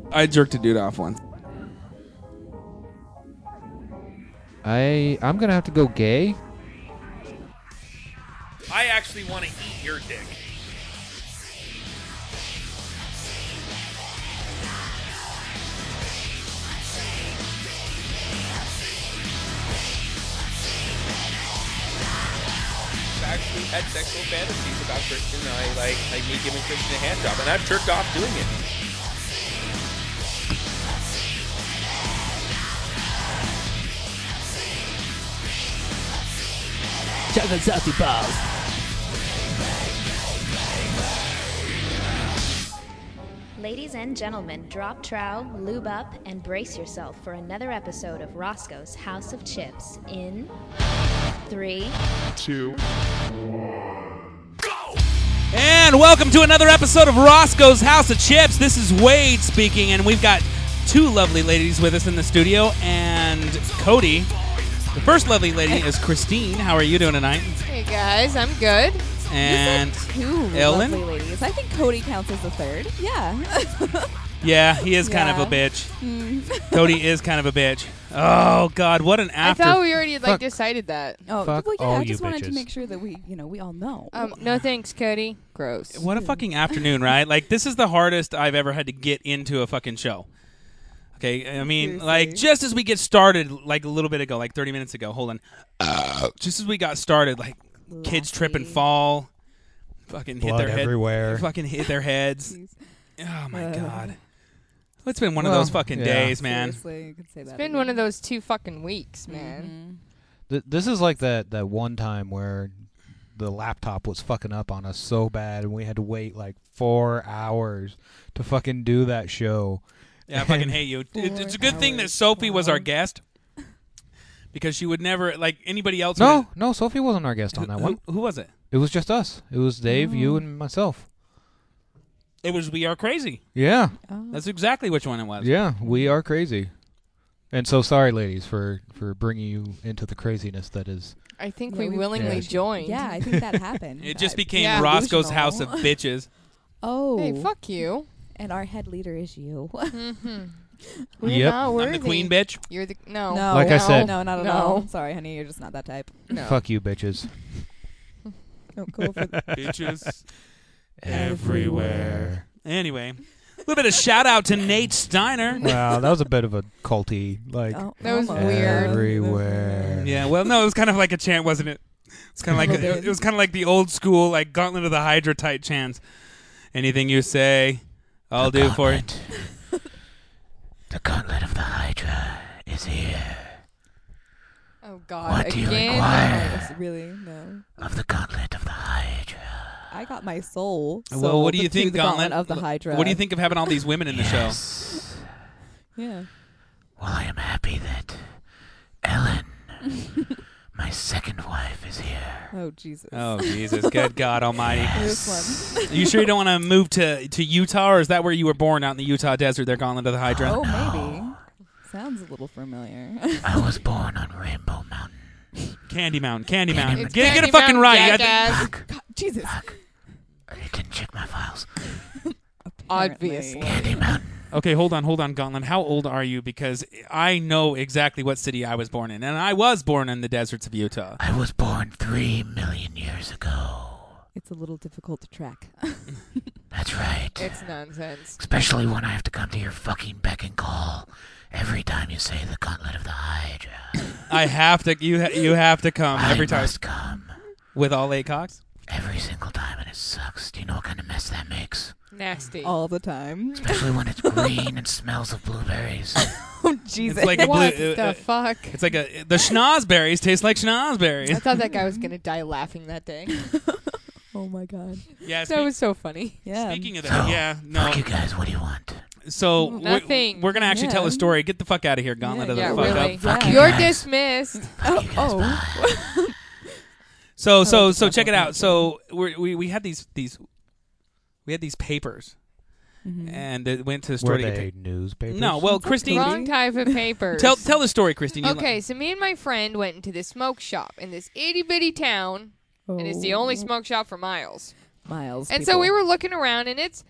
I jerked a dude off once. I'm gonna have to go gay. I actually want to eat your dick. Actually had sexual fantasies about Christian. I like me giving Christian a hand job, and I've jerked off doing it. Chocolate salty balls. Ladies and gentlemen, drop trow, lube up, and brace yourself for another episode of Roscoe's House of Chips in 3, 2, And welcome to another episode of Roscoe's House of Chips. This is Wade speaking, and we've got two lovely ladies with us in the studio, and Cody. The first lovely lady is Christine. How are you doing tonight? Hey guys, I'm good. And Two Ellen? lovely ladies. I think Cody counts as the third. Yeah. Yeah, he is kind of a bitch. Cody is kind of a bitch. Oh God, what an after! I thought we already decided that. Oh, Fuck well, yeah. all I you just wanted to bitches. make sure that we all know. No thanks, Cody. Gross. What a fucking afternoon, right? Like, this is the hardest I've ever had to get into a fucking show. Okay, I mean, Seriously. like, just as we get started, like, a little bit ago, like 30 minutes ago, hold on. Just as we got started, like, kids trip and fall, fucking hit Blood their head. everywhere. Fucking hit their heads. Jeez. Oh, my God. It's been one of those fucking yeah. days, man. Seriously, you could say that. It's been one of those 2 fucking weeks, man. This is like that one time where the laptop was fucking up on us so bad, and we had to wait like 4 hours to fucking do that show. Yeah, I fucking hate you. It's a good thing that Sophie was our guest, because she would never, like, anybody else. No, Sophie wasn't our guest on that one. Who was it? It was just us. It was Dave, you, and myself. It was We Are Crazy. Yeah, That's exactly which one it was. yeah, we are crazy. And so sorry, ladies, for bringing you into the craziness that is. I think Yeah, we we- willingly Yeah. joined. Yeah, I think that happened. It just became Yeah. Roscoe's Delusional. House of Bitches. Oh. Hey, fuck you. And our head leader is you. We're Yep. not worthy. I'm the queen bitch. You're the no. No. Like I said- No, not at No. all. Sorry, honey. You're just not that type. No. Fuck you, bitches. Don't go for Bitches. Everywhere. Anyway, a little bit of shout out to Nate Steiner. Wow, that was a bit of a culty, like That was almost. weird. everywhere. Yeah, well, no, it was kind of like a chant, wasn't it? It's kind of like it was kind of like the old school, like Gauntlet of the Hydra type chants. Anything you say, I'll do for you. The gauntlet of the Hydra is here. Oh God. What do you Again. require? Yes, really? No. Of the gauntlet of the Hydra. I got my soul. Well, what do you sold to think, the gauntlet Gauntlet? of the Hydra? What do you think of having all these women in the show? Yeah. Well, I am happy that Ellen, my second wife, is here. Oh Jesus. Oh, Jesus. Good God almighty. This one. Are you sure you don't want to move to Utah, or is that where you were born, out in the Utah desert, their Gauntlet of the Hydra? Oh, maybe. Sounds a little familiar. I was born on Rainbow Mountain. Candy Mountain. Candy Mountain. It's Get Candy it fucking Mountain, right. You jackass. God, Jesus. You didn't check my files. Obviously. Candy Mountain. Okay, hold on, Gauntlet. How old are you? Because I know exactly what city I was born in, and I was born in the deserts of Utah. I was born 3 million years ago. It's a little difficult to track. That's right. It's nonsense. Especially when I have to come to your fucking beck and call every time you say the gauntlet of the Hydra. I have to. You have to come every I time must come. with all 8 cocks. Every single time, and it sucks. Do you know what kind of mess that makes? Nasty. All the time. Especially when it's green and smells of blueberries. Oh, Jesus. It's like a What blue. the fuck? It's like the schnozberries taste like schnozberries. I thought that guy was gonna die laughing that day. Oh, my God. Yeah. That was so funny. Yeah. Speaking of So, that, yeah, no. Fuck you guys, what do you want? So Nothing. we're gonna actually tell a Yeah. story. Get the fuck out of here, Gauntlet of the Yeah, fuck really. up. Fuck you You're guys. dismissed. Fuck you guys, bye. So Oh, check it okay. out. So we had these papers, Mhm. and it went to the store Were to get they newspapers? No, well, Christine, Wrong type of papers. tell the story, Christine. You Okay, so me and my friend went into this smoke shop in this itty bitty town, and it's the only Oh. smoke shop for miles. Miles. And so we were looking around, and it's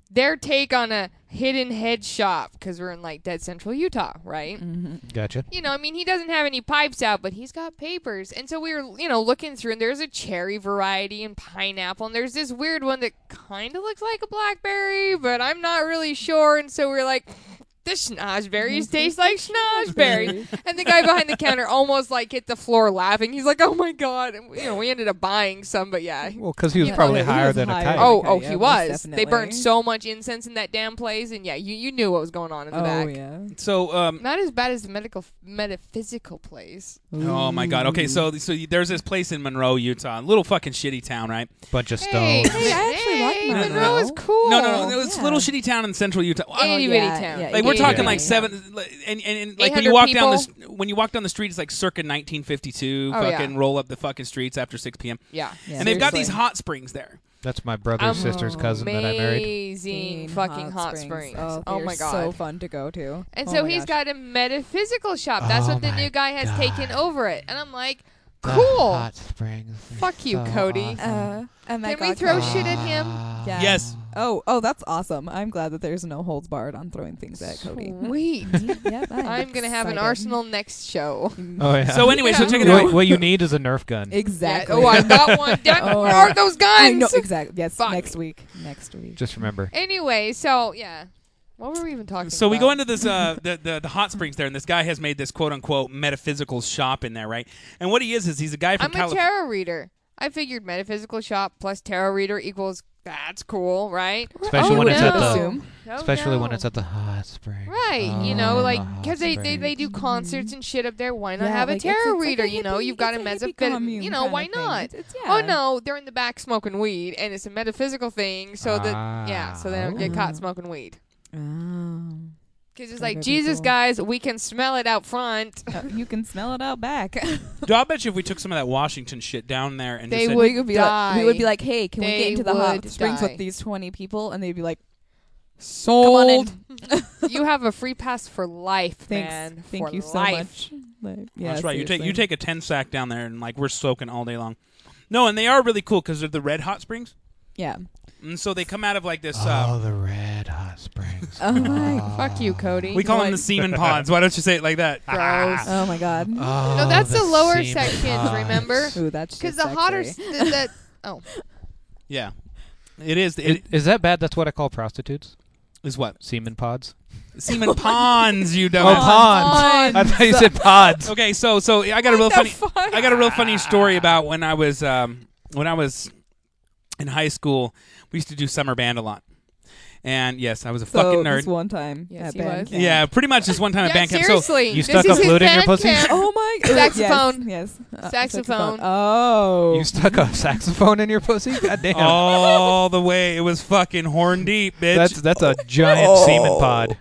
their take on a hidden head shop, because we're in like dead central Utah, right? Gotcha. You know, I mean, he doesn't have any pipes out, but he's got papers. And so we were, looking through, and there's a cherry variety and pineapple, and there's this weird one that kind of looks like a blackberry, but I'm not really sure. And so we're like, the schnozberries taste like schnozberries. And the guy behind the counter almost like hit the floor laughing. He's like, oh my God. And, we ended up buying some, but yeah. Well, because he was Yeah. probably He higher was than a higher kite. than a Oh, Okay, he yeah, was. most They definitely. burned so much incense in that damn place, and yeah, you knew what was going on in the Oh, back. yeah. So, Not as bad as the metaphysical place. oh my God. Okay, so there's this place in Monroe, Utah, a little fucking shitty town, right? Bunch of Hey, stones. Hey, I actually like hey, Monroe. Monroe is cool. No, it's a yeah. little shitty town in central Utah. Itty bitty town. Like we're itty talking bitty like town. 7, and like when you 800 walk down people? when you walk down the street, it's like circa 1952. Oh, yeah. Fucking roll up the fucking streets after 6 p.m. Yeah. And they've got these Seriously. hot springs there. That's my brother's sister's cousin that I married. Amazing fucking hot springs. Oh, Oh they're my God. so fun to go to. And Oh so my he's gosh. got a metaphysical shop. That's Oh what the my new guy has God. taken over it. And I'm like, The cool. hot springs. are Fuck you, so Cody. awesome. And Can we throw shit at him? Yeah. Yes. Oh, that's awesome. I'm glad that there's no holds barred on throwing things at Cody. Sweet. Yep, I'm going to have an excited. arsenal next show. Oh yeah. So anyway, so Yeah. check it out. what you need is a Nerf gun. Exactly. Yeah. Oh, I got one. Damn it, Oh, where are those guns? I know exactly. Yes, Fuck. next week. Next week. Just remember. Anyway, so, yeah. What were we even talking about? So we go into this the hot springs there, and this guy has made this quote unquote metaphysical shop in there, right? And what he is he's a guy from I'm a California. tarot reader. I figured metaphysical shop plus tarot reader equals that's cool, right? Especially Oh, when it's no. at the Assume. Oh, especially when no. it's at the hot spring. Right, Oh, like the hot because they springs. do concerts and shit up there. Why not Yeah, have a like, it's tarot like reader? a You know, hippie- you've got a it's a hippie metaphysical. commune You know, kind why of thing. not? It's, Oh yeah. no, they're in the back smoking weed, and it's a metaphysical thing. So that so they don't get caught smoking weed. Oh. Because it's That like would be Jesus, cool. guys, we can smell it out front. You can smell it out back. Dude, I'll bet you if we took some of that Washington shit down there and They just said, would we would be die. like, we would be like, hey, can we They get into the hot would springs die. with these 20 people? And they'd be like, Sold. Come You have a free pass for life, thanks, man. thank for you so life. much. Like, yeah, that's right. You seriously. take a 10 sack down there, and like we're soaking all day long. No, and they are really cool because they're the red hot springs, Yeah. and so they come out of like this. Oh, the red hot springs. Oh my. Fuck you, Cody. We call them What? the semen pods. Why don't you say it like that? Gross. Oh my God. Oh, No, that's the lower semen sections, pods. remember? Ooh, that's Because just the hotter... sexy. that oh. Yeah, it is. Is, It is that bad? That's what I call prostitutes. is what Semen pods. semen ponds. You Oh, dumbass. ponds. I thought you said pods. Okay, so I got a real funny. I got a real funny story about when I was in high school. We used to do summer band a lot, and yes, I was a fucking This nerd. one time Yes, at he band was. camp. Yeah, pretty much just one time at Yeah, band camp. So seriously. You This stuck is a his flute in your band pussy? camp. Oh my. Saxophone. Yes. Saxophone. Oh. You stuck a saxophone in your pussy? God damn. all the way, it was fucking horn deep, bitch. That's a giant semen pod.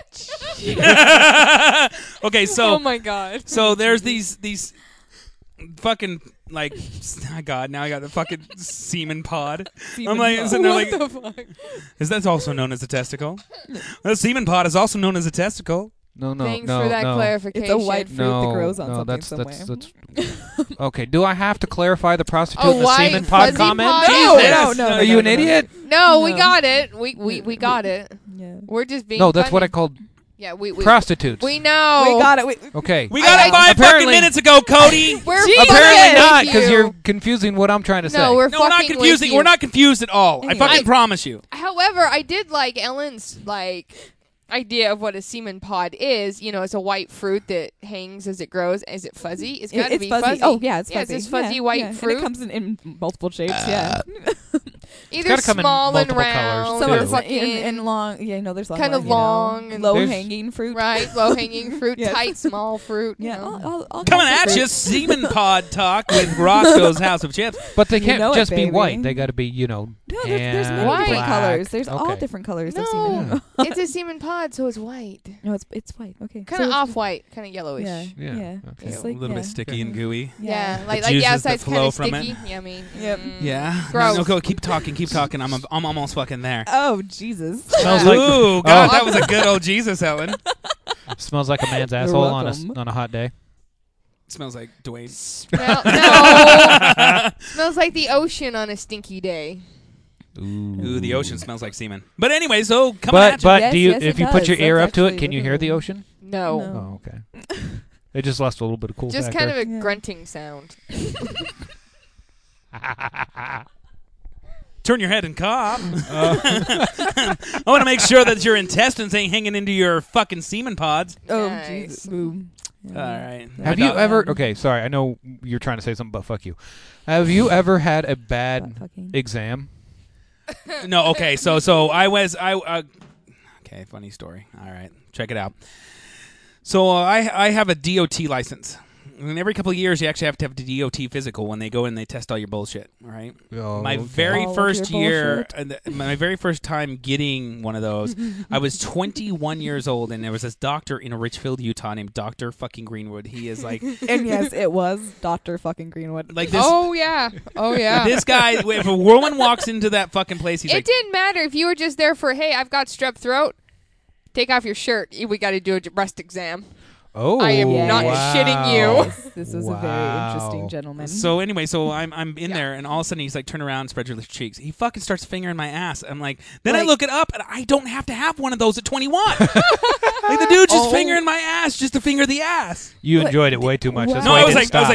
Okay, so Oh my god. so there's these fucking like God, now I got the fucking semen pod. I'm like, isn't there like, What the fuck? is that also known as a testicle? The semen pod is also known as a testicle. No, Thanks no, for that no. clarification. It's a white fruit No, that grows on no, something that's somewhere. okay. Do I have to clarify the prostitute A and the white semen pod fuzzy comment? pod? Jesus. No. Are you an idiot? No, we No. got it. We got it. Yeah. We're just being No, that's funny. what I called Yeah, we prostitutes. we know. We got it. Okay. We got it 5 fucking Apparently- minutes ago, Cody. We're Jesus. Apparently fucking not, with because you. you're confusing what I'm trying to say. No, we're No, we're not fucking confusing. with you. We're not confused at all. I Anyway. fucking promise you. However, I did like Ellen's idea of what a semen pod is. You know, it's a white fruit that hangs as it grows. Is it fuzzy? It's got to It's be fuzzy. Oh yeah, it's fuzzy. It's this fuzzy Yeah, white yeah. fruit. And it comes in multiple shapes. Yeah. Either gotta come in small and multiple round, colors, Some too. or of it's fucking and long. Yeah, no, there's Kind of long and- low There's- hanging fruit. right, low hanging fruit, Yes. tight small fruit. Yeah. you know. All Coming kinds of at you, fruit. semen pod talk with Roscoe's House of Chips. But they You can't know it, just be baby. white. They got to be, No, there's tan, many White. different black. colors. There's all Okay. different colors of No, semen. it's a semen pod, so it's white. No, it's white. Okay. Kind of So- off white, kind of yellowish. Yeah. Yeah, Yeah. okay. Just A like, little yeah. bit sticky and gooey. Yeah, Yeah. like The the juices that outside's kind flow of from it. sticky. Yeah, I mean, Yep. Yeah. Gross. No, go. Keep talking. Keep talking. I'm almost fucking there. Oh Jesus. Smells like Ooh, God, that was a good old Jesus, Ellen. smells like a man's You're asshole welcome. on a hot day. Smells like Dwayne. no, smells like the ocean on a stinky day. Ooh, the ocean smells like semen. But anyway, so coming at you. But Yes, do you yes, if it you put your does. ear That's up to it, actually can you hear the literally- ocean? No. No. Oh, okay. It just lost a little bit of cool. Just kind of a Yeah. grunting sound. Turn your head and cough. I want to make sure that your intestines ain't hanging into your fucking semen pods. Oh, Nice. Jesus. Boom. All right. Have you ever? Okay, sorry. I know you're trying to say something, but fuck you. Have you ever had a bad Fucking. exam? No. Okay. So okay. Funny story. All right. Check it out. So I have a DOT license. And every couple of years, you actually have to have the DOT physical when they go in and they test all your bullshit. All right. Oh, My okay. very All of first your year, my very first time getting one of those, I was 21 years old, and there was this doctor in Richfield, Utah, named Dr. fucking Greenwood. He is like, And yes, it was Dr. fucking Greenwood. like this. Oh yeah. Oh yeah. This guy, if a woman walks into that fucking place, he's It like, didn't matter if you were just there for, hey, I've got strep throat. Take off your shirt. We got to do a breast exam. Oh, I am not wow. shitting you. This was a very Wow. interesting gentleman. So anyway, so I'm in Yeah. there, and all of a sudden he's like, turn around, spread your cheeks. He fucking starts fingering my ass. I'm like, then I Like- look it up, and I don't have to have one of those at 21. Like the dude just Oh. fingering my ass just to finger the ass. You enjoyed it way too much. That's Wow. No, why I you was didn't like, stop.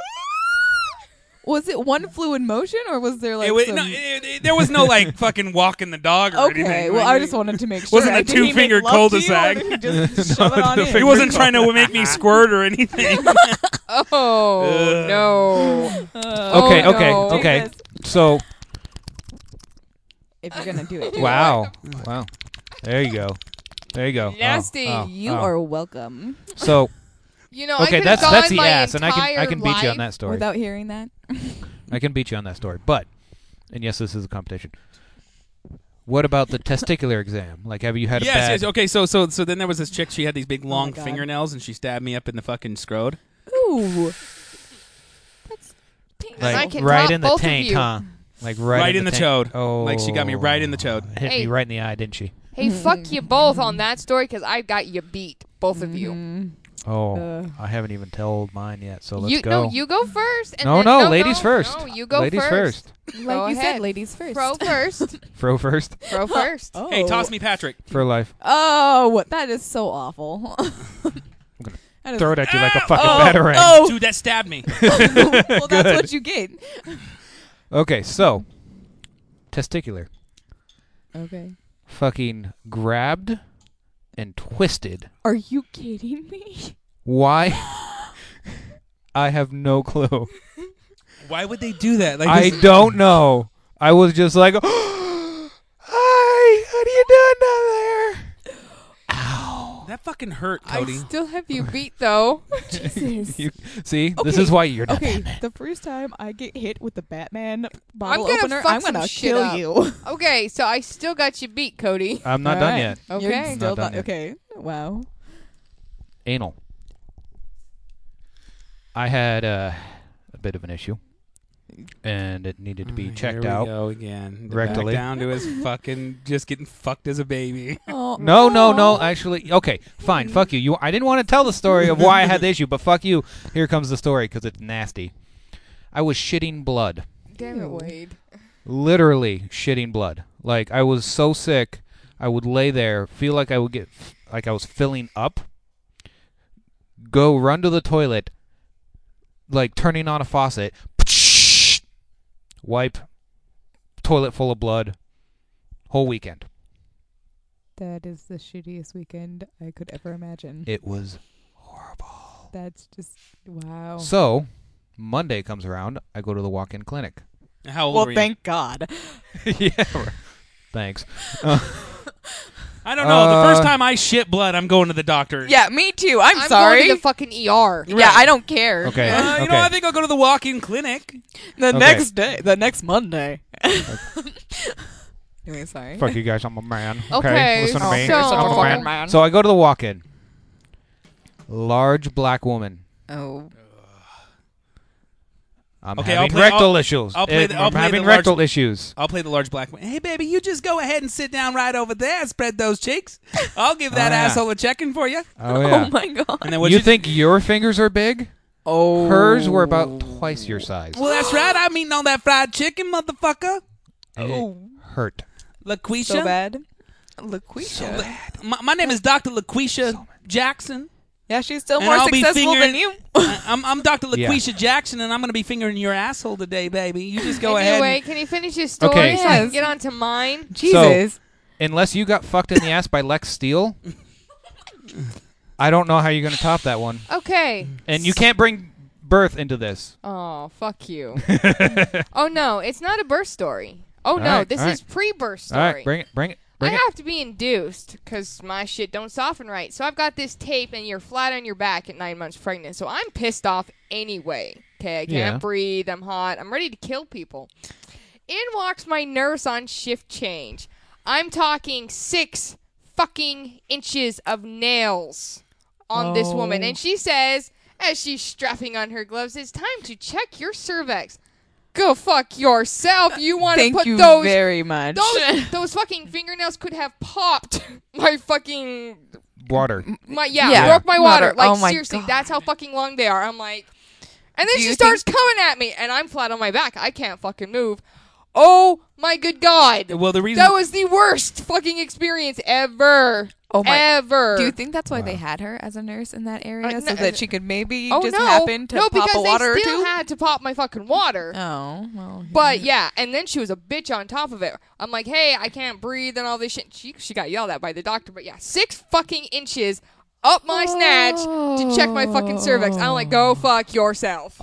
was it one fluid motion, or was there like it, some... no, there was no like fucking walking the dog or anything. Okay, well, Like, I just wanted to make sure. wasn't a Did he make two-finger love to you, or cul-de-sac. did he just shove it on in? He wasn't trying to make me squirt or anything. Oh no. Okay, Oh, okay, no. okay. Jesus. So, If you're gonna do it, do wow. There you go. There you go. Oh, Nasty. oh, it. You oh. are welcome. So, You know, okay, I that's that's the my ass, and I can entire beat you on life- that story. Without hearing that, I can beat you on that story. But, and yes, this is a competition. What about the testicular exam? Like, have you had a Yes, bad? yes. Okay, so then there was this chick. She had these big long God. fingernails, and she stabbed me up in the fucking scrode. ooh, that's painful. I Like can right top in the both of taint, you. huh? Like right in the taint. chode. Oh, Like, she got me right in the chode. Hit Hey. me right in the eye, didn't she? Hey, fuck you both on that story because I got you beat, both of you. Mhm. Oh, I haven't even told mine yet. So let's You go. no, you go first. And No, then, no, ladies first. No, you go Ladies first. Like Go you ahead. said, ladies first. Pro first. Fro first. Pro first. Oh. Hey, toss me Patrick. For life. Oh, that is so awful. gonna That is- Throw it at you like a fucking Oh, batarang. oh. Dude, that stabbed me. Well, that's what you get. Okay, so testicular, Okay. fucking grabbed and twisted. Are you kidding me? Why? I have no clue. Why would they do that? Like, I this- don't know. I was just like, hi, what are you doing down there? Ow. that fucking hurt, I Cody. still have you beat though. Jesus. You, see, this Okay, is why you're not Okay, Batman. the first time I get hit with the Batman bottle gonna opener, fuck I'm some gonna shit kill up. you. Okay, so I still got you beat, Cody. I'm not All done right. yet. Okay. You're still Not done not yet. okay. Wow. Anal. I had a bit of an issue, and it needed to be checked Here out. we go again. Rectally. Back down to his fucking just getting fucked as a baby. Oh, No. Actually, okay, fine. Fuck you. I didn't want to tell the story of why I had the issue, but fuck you. Here comes the story because it's nasty. I was shitting blood. Damn it, Ew. Wade. Literally shitting blood. Like, I was so sick, I would lay there, feel like I would get, like I was filling up, go run to the toilet, like turning on a faucet, wipe, toilet full of blood, whole weekend. That is the shittiest weekend I could ever imagine. It was horrible. That's just wow. So, Monday comes around, I go to the walk-in clinic. How old Well, were you? thank God. Yeah. Thanks. I don't know. The first time I shit blood, I'm going to the doctor. Yeah, me too. I'm, I'm sorry. going to the fucking ER. Yeah, I don't care. Okay. You know, I think I'll go to the walk-in clinic. The Okay. next day, the next Monday. Anyway, sorry. Fuck you guys, I'm a man. Okay, Listen to me. so- I'm a fucking man. So I go to the walk-in. Large black woman. Oh. I'm Okay, having I'll play- rectal I'll- issues. I'll play the- I'll I'm play having the large- rectal issues. I'll play the large black one. Hey, baby, you just go ahead and sit down right over there and spread those cheeks. I'll give that Oh, yeah. asshole a check-in for you. Oh yeah. Oh my God. And then what You think your fingers are big? Oh. Hers were about twice your size. Well, that's right. I'm eating all that fried chicken, motherfucker. Oh. hurt. LaQuisha. So bad. LaQuisha. My name is Dr. LaQuisha Jackson. Yeah, she's still And more I'll be successful than fingering- you. I'm Dr. Yeah. LaQuisha Jackson, and I'm going to be fingering your asshole today, baby. You just go Anyway, ahead. can you finish your story Okay. so I can Yes. get on to mine? Jesus. Unless you got fucked in the ass by Lex Steele, I don't know how you're going to top that one. Okay. And you can't bring birth into this. Oh, fuck you. Oh, no. It's not a birth story. Oh, no. right, This all is right. pre-birth story. All right, bring it. I have to be induced because my shit don't soften right. So I've got this tape and you're flat on your back at 9 months pregnant. So I'm pissed off anyway. Okay, I can't Yeah. breathe. I'm hot. I'm ready to kill people. In walks my nurse on shift change. I'm talking 6 fucking inches of nails on this woman. And she says, as she's strapping on her gloves, it's time to check your cervix. Go fuck yourself. You want to Thank put you those very much. those fucking fingernails could have popped my fucking Water. Yeah. broke my water. Water. Like Oh my seriously, God. that's how fucking long they are. I'm like, and then Do she you starts coming at me, and I'm flat on my back. I can't fucking move. Oh my good God! Well, the reason That was the worst fucking experience ever. Oh my- Ever. Do you think that's why they had her as a nurse in that area, no, so that she could maybe Oh just no! happen to no, pop because a water they or still two? had to pop my fucking water. Oh, well. But yeah, and then she was a bitch on top of it. I'm like, hey, I can't breathe and all this shit. She got yelled at by the doctor. But yeah, 6 fucking inches up my snatch to check my fucking cervix. I'm like, go fuck yourself.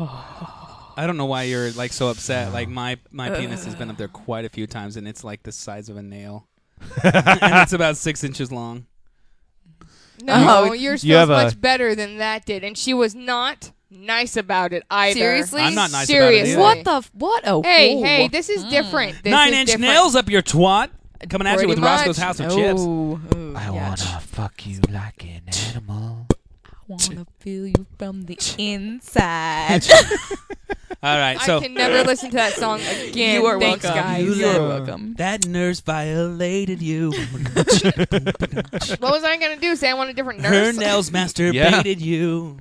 I don't know why you're like so upset. Like my penis has been up there quite a few times, and it's like the size of a nail, and it's about 6 inches long. No, Oh, yours you feels have a- much better than that did, and she was not nice about it either. Seriously? I'm not nice Seriously. about it either. What a Hey, fool. hey, this is different. This 9 is inch different. nails up your twat. Coming at you Pretty with Roscoe's much. House of Chips. Ooh, yeah. fuck you like an animal. Wanna feel you from the inside. All right, I so can never listen to that song again. You are Thanks, welcome. guys. You are welcome. that nurse violated you. What was I gonna do? Say I want a different Her nurse? nails masturbated you.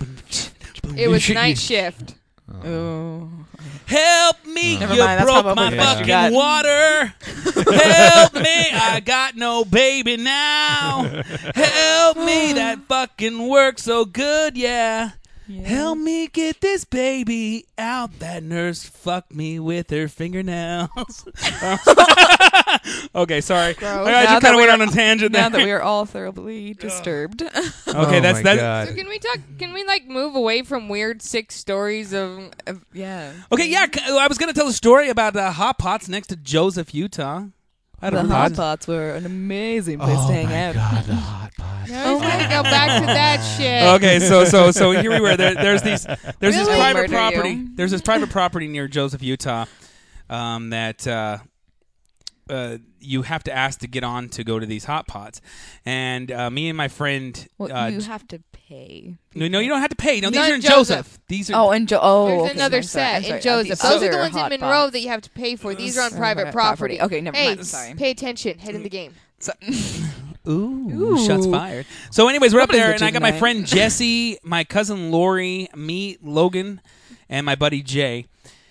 It was night shift. Oh. Help me, Never you mind, that's broke probably my the best you fucking got. water. Help me, I got no baby now. Help me, that fucking works so good, yeah. Help me get this baby out. That nurse fucked me with her fingernails. Okay, sorry. Gross. I Now just that kind of went we're- on a tangent Now there. that we are all thoroughly disturbed. Okay, Oh that's my that. God. So can we talk? Can we like move away from weird sick stories of? Yeah. Okay, yeah, I was gonna tell a story about Hot Pots next to Joseph, Utah. I The don't know. hot pots were an amazing place to hang out. God, the hot pot. No, he's gonna go back to that shit. Okay, so here we were. There's this Really? private Murder property. you. There's this private property near Joseph, Utah, that you have to ask to get on to go to these hot pots. And me and my friend. Well, you have to pay. No, you don't have to pay. No, these Not are in Joseph. Joseph. These are. Oh, and There's okay, another I'm sorry, set I'm in sorry. Joseph. These Those are the other ones in hot Monroe pots. that you have to pay for. These are on Sorry, private property. Okay, never Hey, mind. I'm sorry. pay attention. Head in the game. Ooh, shots fired. So, anyways, we're up Nobody's there, a and I got my Gemini. friend Jesse, my cousin Lori, me, Logan, and my buddy Jay,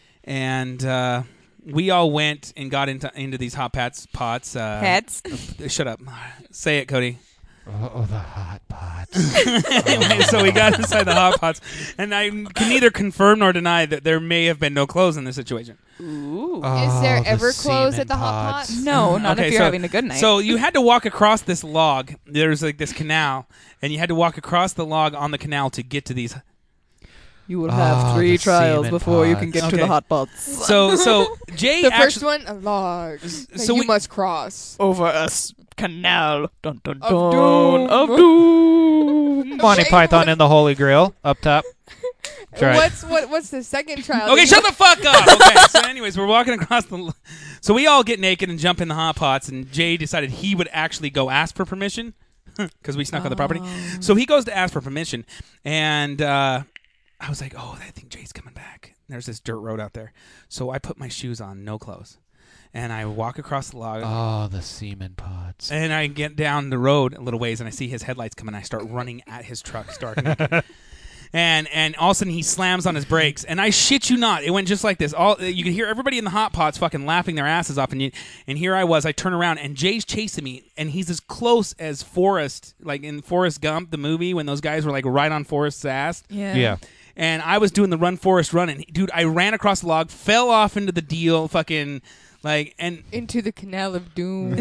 and we all went and got into these hot pots. Pets. Shut up. Say it, Cody. Oh, the hot pots. Anyway, so we got inside the hot pots, and I can neither confirm nor deny that there may have been no clothes in this situation. Ooh. Is there the ever clothes semen at the hot pots. pots? No, not Okay, if you're so- having a good night. So you had to walk across this log. There's like this canal, and you had to walk across the log on the canal to get to these. you will have Oh, 3 the trials semen before you can pots. get to Okay. the hot pots. So Jay The first actually. one, a log that So you we- must cross. Over us canal. Dun, dun, Of dun. doom. Of doom. Monty Python and the Holy Grail up top. That's right. What's the second trial? Okay, that shut you- the fuck up. Okay, so anyways, we're walking across the. So we all get naked and jump in the hot pots, and Jay decided he would actually go ask for permission because we snuck on the property. So he goes to ask for permission, and I was like, "Oh, I think Jay's coming back." There's this dirt road out there, so I put my shoes on, no clothes, and I walk across the log. Oh, the semen pots. And I get down the road a little ways, and I see his headlights coming. I start running at his truck, stark naked. And all of a sudden he slams on his brakes, and I shit you not, it went just like this. You could hear everybody in the hot pots fucking laughing their asses off, and here I was. I turn around, and Jay's chasing me, and he's as close as Forrest, like in Forrest Gump, the movie, when those guys were like right on Forrest's ass. Yeah. And I was doing the run, Forrest, run, and dude, I ran across the log, fell off into the deal, fucking like, and Into the Canal of Doom.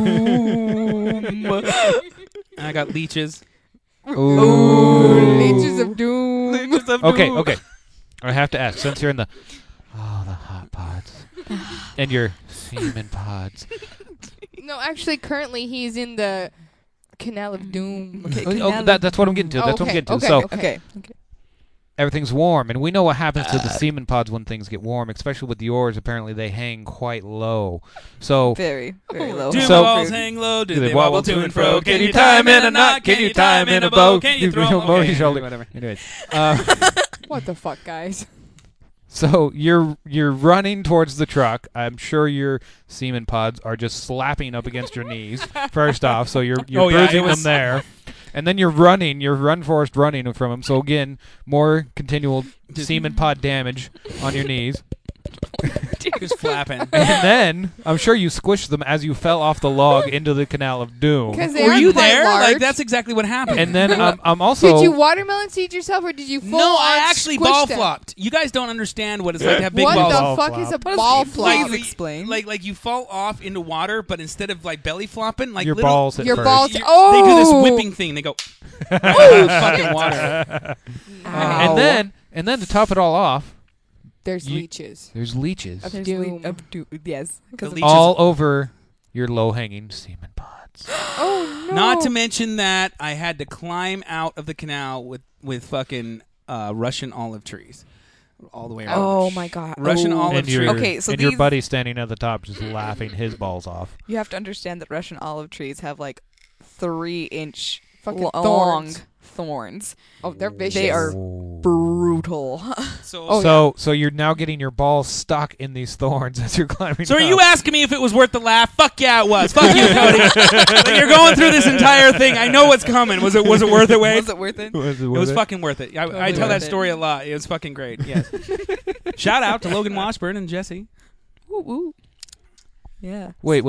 and I got leeches. Leeches of Doom. Okay. I have to ask, since you're in the hot pods and your semen pods. No, actually, currently he's in the Canal of Doom. That's what I'm getting to. That's what I'm getting to. So Okay. everything's warm, and we know what happens to the semen pods when things get warm, especially with yours. Apparently, they hang quite low. So Very, very low. Do So- my balls hang low? Do they wobble to and fro? Can you tie 'em time in a knot? Can you tie 'em in a bow? Can you throw 'em? over your Okay, shoulder? whatever. Anyways, What the fuck, guys? so you're running towards the truck. I'm sure your semen pods are just slapping up against your knees. First off, so you're Oh, yeah, it bruising was- them there, and then you're run Forrest running from them. So again, more continual semen pod damage on your knees. Just flapping. And then I'm sure you squished them as you fell off the log into the Canal of Doom. Because they Were are you quite there? large. Like that's exactly what happened. And then I'm also Did you watermelon seed yourself, or did you full no, on I actually squish ball them? flopped. You guys don't understand what it's like to have big What balls. the Ball fuck flop. is a What is- ball please flop? explain. Like you fall off into water, but instead of like belly flopping, like your little, balls hit Your first. balls. you- Oh, they do this whipping thing. They go fucking water. And then to top it all off, There's You- leeches. there's leeches There's Doom. yes. The Because leeches- all over your low-hanging semen pods. Oh no! Not to mention that I had to climb out of the canal with fucking Russian olive trees, all the way around. oh my god. Russian Oh. olive And your, tree. Okay, so and your these- buddy standing at the top just laughing his balls off. You have to understand that Russian olive trees have like 3-inch Fucking long thorns. Oh, they're vicious. They are brutal. So, So you're now getting your balls stuck in these thorns as you're climbing. So are up. you asking me if it was worth the laugh? Fuck yeah, it was. Fuck you, Cody. Like, you're going through this entire thing. I know what's coming. Was it worth it, Wade? Was it worth it? Was It was fucking worth it. I tell that worth it. story a lot. It was fucking great. Yes. Shout out to Logan Washburn and Jesse. Woo woo. Yeah. Wait.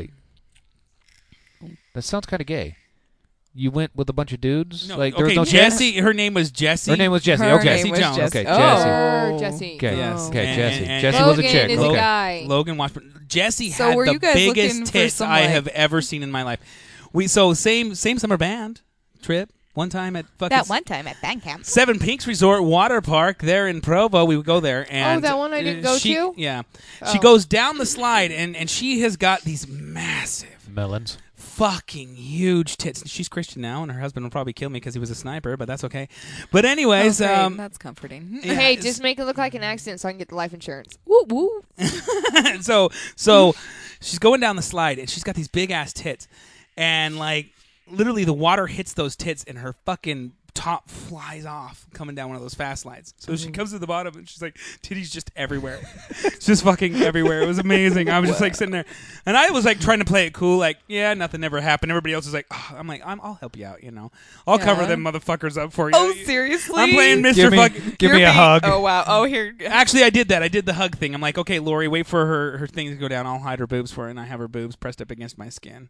That sounds kind of gay. You went with a bunch of dudes? Like there okay, was no Jesse. Her name was Jesse. Her name was Jessie. Her Okay. Jesse name was Jones. Jesse. Okay, Oh. Jesse. Jesse. Okay. Yes. Okay, And- Jesse. and- Jesse and was a Logan chick. is Okay. a guy. Logan Washburn. Jesse So had were the you guys biggest looking for tits some, I like- have ever seen in my life. Same summer band trip. One time at fucking That one time at band camp. Seven Pinks Resort Water Park there in Provo. We would go there. And that one I didn't go she, to? Yeah. Oh. She goes down the slide, and she has got these massive, Melons. fucking huge tits. She's Christian now, and her husband will probably kill me because he was a sniper, but that's okay. But anyways, Oh, great. That's comforting. yeah, Hey, it's- just make it look like an accident so I can get the life insurance. Woo woo. so she's going down the slide, and she's got these big ass tits, and like literally the water hits those tits, and her fucking top flies off coming down one of those fast slides. So she comes to the bottom, and she's like, titties just everywhere. It's just fucking everywhere. It was amazing. I was just like sitting there, and I was like trying to play it cool, like, yeah, nothing ever happened. Everybody else was like, oh. I'm like, I'll help you out, you know. I'll cover Yeah. them motherfuckers up for you. Oh, seriously? I'm playing Mr. Give me, Fuck. give You're me a being- hug. Oh wow. Oh here. Actually, I did that. I did the hug thing. I'm like, okay, Lori, wait for her thing to go down. I'll hide her boobs for her, and I have her boobs pressed up against my skin.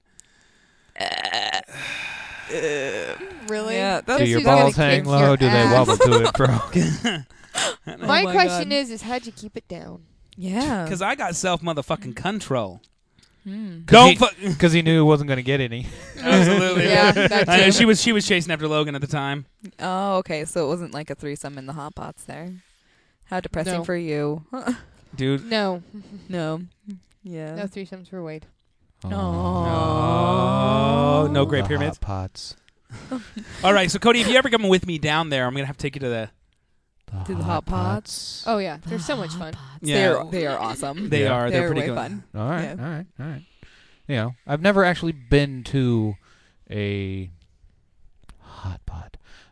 Really? Yeah, Do that's- your Jesse's gonna balls hang kick low? your Do they ass. wobble to and fro? My my question God. is how'd you keep it down? Yeah. Because I got self motherfucking control. Hmm. Don't Because he knew he wasn't going to get any. Absolutely. Yeah, that I know, too. she was chasing after Logan at the time. Oh, okay. So it wasn't like a threesome in the hot pots there. How depressing No. for you. Dude. No. No. Yeah. No threesomes for Wade. Oh, no Great the Pyramids. hot pots. All right, so Cody, if you ever come with me down there, I'm gonna have to take you to the. To the hot pots. Oh yeah, they're so much fun. Yeah, They are awesome. they Yeah. are. They're pretty way good. fun. All right, Yeah. all right, all right. You know, I've never actually been to a hot pot.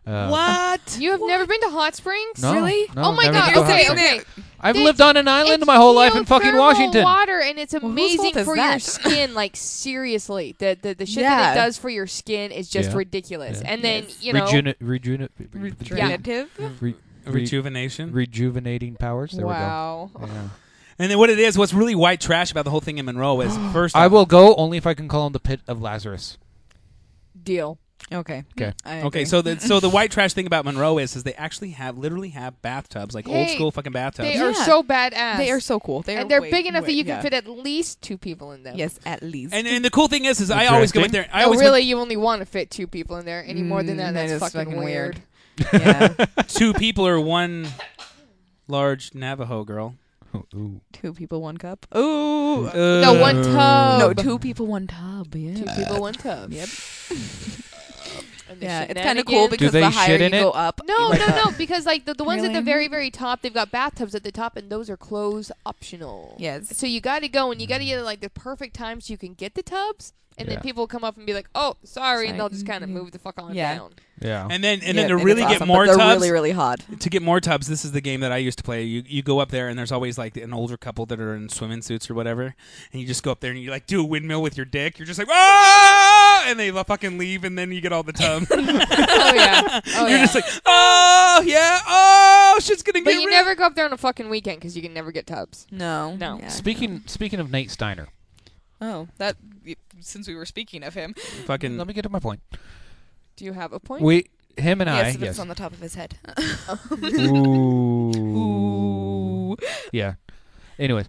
What? You have never been to hot springs? No, Really? no, Oh my never god. been to hot Okay, springs. okay. I've It's- lived on an island It's my whole life in fucking geothermal Washington. water, and it's whose amazing fault is for your that? skin. Like seriously, the shit Yeah. that it does for your skin is just Yeah. ridiculous. Yeah. And then Yes. you know, Regenerative? Rejuvenation. Rejuvenating powers. There wow. we go. Yeah. And then what it is, what's really white trash about the whole thing in Monroe is first I off- will go only if I can call him the Pit of Lazarus. Deal. Okay. Okay. I Okay, agree. so the white trash thing about Monroe is they actually literally have bathtubs, like old Hey, school fucking bathtubs. They are Yeah. so badass. They are so cool. and they're way- big enough that way- you can yeah. fit at least 2 people in them. Yes, at least. And the cool thing is I always go in there. I Oh, always really? You only want to fit 2 people in there. Any more than that, that that's is fucking fucking weird. yeah. 2 people or 1 large Navajo girl. Ooh. 2 people, 1 cup. Ooh. No, 1 tub. No, 2 people, 1 tub. Yeah. 2 people, 1 tub. Yep. And the Yeah, it's kind of cool shenanigans. because they the higher shit you in it? go up. No, like, no, because like the ones at the Really? very, very top, they've got bathtubs at the top, and those are clothes optional. Yes. So you got to go, and you got to get like the perfect time so you can get the tubs, and Yeah. then people come up and be like, "Oh, sorry," and they'll just kind of Mhm. move the fuck on Yeah. down. Yeah. And then Yeah, to it's really get awesome, more but they're tubs, really, really hot. to get more tubs, this is the game that I used to play. You go up there and there's always like an older couple that are in swimming suits or whatever, and you just go up there and you like do a windmill with your dick. You're just like ah, and they fucking leave, and then you get all the tub. Oh yeah. Oh You're yeah. just like oh yeah, oh shit's gonna But get you real. never go up there on a fucking weekend because you can never get tubs. No. No. Yeah. Speaking of Nate Steiner, Oh, that. Since we were speaking of him, fucking let me get to my point. Do you have a point? Him and I, yes, yes. it's on the top of his head. Ooh. Yeah. Anyways,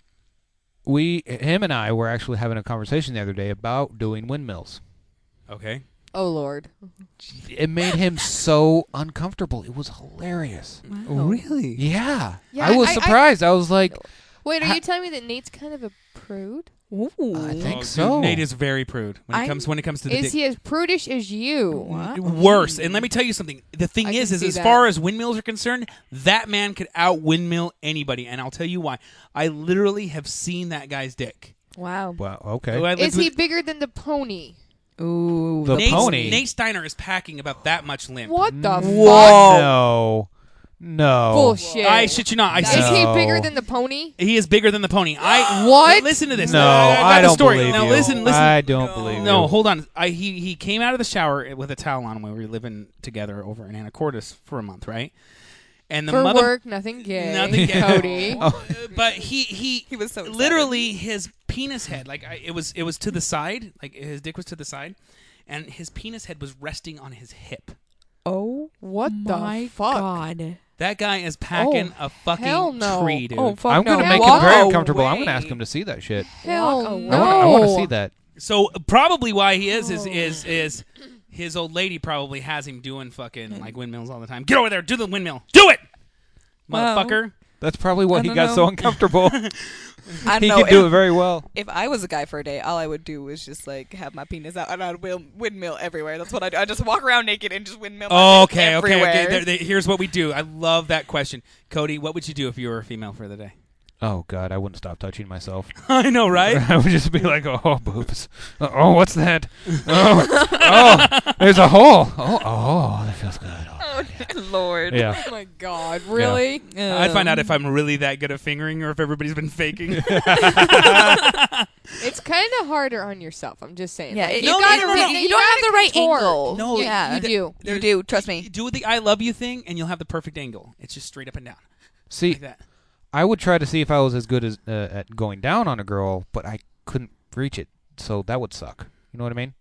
him and I were actually having a conversation the other day about doing windmills. okay. Oh Lord. It made him so uncomfortable. It was hilarious. Really? Yeah. Yeah, I was I- surprised. I was like, Wait, are Ha- you telling me that Nate's kind of a prude? Ooh. I think Oh, dude, so. Nate is very prude when it comes to the Is dick. he as prudish as you? What? Worse. And let me tell you something. The thing I is can see as that. far as windmills are concerned, that man could out windmill anybody. And I'll tell you why. I literally have seen that guy's dick. Wow. well, okay. Who I Is lived he with- bigger than the pony? Ooh. The Nate's- pony? Nate Steiner is packing about that much limp. What the fuck? No. No. Bullshit. I shit you not. I Is see. he No. bigger than the pony? He is bigger than the pony. What? Listen to this. No, got I the don't story. believe Now you. listen. I don't believe No, you. hold on. He came out of the shower with a towel on when we were living together over in Anacortes for a month, right? And the For mother work, nothing gay. Nothing gay. Cody. but he was so excited. literally his penis head it was to the side, like his dick was to the side, and his penis head was resting on his hip. Oh What my the fuck? God. That guy is packing a fucking hell no. tree, dude. Oh fuck I'm no. going to make Walk him very Walk uncomfortable. I'm away. going to ask him to see that shit. Hell Walk no. away. I want to see that. So probably why he is his old lady probably has him doing fucking like windmills all the time. Get over there, do the windmill, do it, Wow. motherfucker. That's probably why I he don't got so know. uncomfortable. I He don't know. could do it very well. If I was a guy for a day, all I would do was just like have my penis out and I'd windmill everywhere. That's what I do. I just walk around naked and just windmill. my dick Okay. everywhere. Here's what we do. I love that question, Cody. What would you do if you were a female for the day? Oh, God, I wouldn't stop touching myself. I know, right? I would just be like, oh, boobs. Oh, what's that? Oh, there's a hole. Oh, that feels good. Oh, Lord. yeah. Oh my God, really? I'd find out if I'm really that good at fingering or if everybody's been faking. It's kind of harder on yourself. I'm just saying. Yeah, Like, it- you No, gotta no, no, no. re- You don't have the right contort. angle. No, yeah, you do. You do. Trust me. Do the I love you thing, and you'll have the perfect angle. It's just straight up and down, See, like that. I would try to see if I was as good as at going down on a girl, but I couldn't reach it, so that would suck. You know what I mean?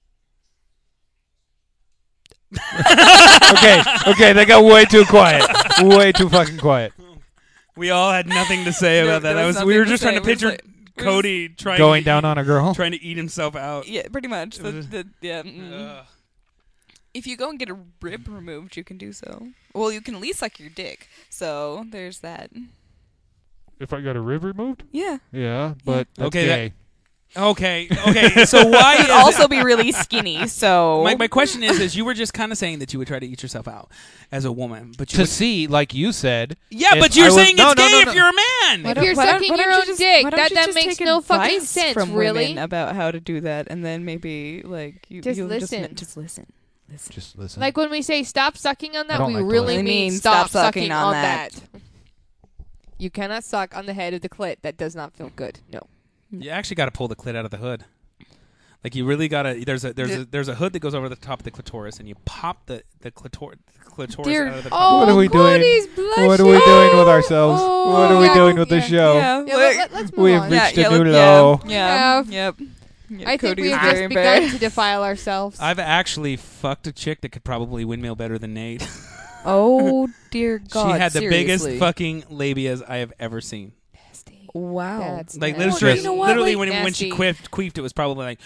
Okay, that got way too quiet. Way too fucking quiet. We all had nothing to say No, about that. there was We were nothing just to trying to say. We're picture just like- Cody trying Going down on a girl? trying to eat himself out. Yeah, pretty much. was- Yeah. If you go and get a rib removed, you can do so. Well, you can at least suck your dick. So there's that. If I got a rib removed? Yeah. Yeah, but that's Okay, gay. Okay. So why You'd is also be really skinny. So my question is you were just kind of saying that you would try to eat yourself out as a woman, but you To would, see, like you said. yeah, if but you're I was- saying no, it's no, gay no, if no. you're a man. If you're sucking your own dick, that makes no fucking sense, from really. women about how to do that, and then maybe like you Just you'll listen. Just listen. Just listen. Like when we say stop sucking on I that, don't we like to really listen. mean stop sucking on that. You cannot suck on the head of the clit. That does not feel good. No. You actually got to pull the clit out of the hood. Like you really got to. There's a hood that goes over the top of the clitoris, and you pop the clitoris Dear- out of the Oh, top. What are we doing? Cody's blushing. What are we doing with ourselves? Oh, What are we yeah, doing with yeah, this show? Yeah, Yeah, let's move We've on. reached a look, new low. Yeah. We Yep. I think Cody's we've very just begun embarrassed. to defile ourselves. I've actually fucked a chick that could probably windmill better than Nate. Oh dear God! She had the biggest seriously. fucking labias I have ever seen. Nasty. Wow. That's Like nasty. literally, you know what? literally Like, when she nasty. queefed, it was probably like.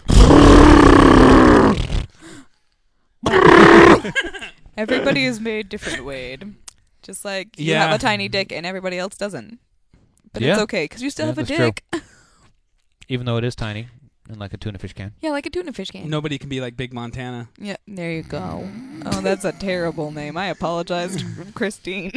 Everybody is made different, Wade. Just like you Yeah. have a tiny dick and everybody else doesn't. But Yeah. it's okay because you still Yeah, have a that's true. dick. Even though it is tiny and like a tuna fish can. Yeah, like a tuna fish can. Nobody can be like Big Montana. Yeah, there you go. Oh, that's a terrible name. I apologize, Christine.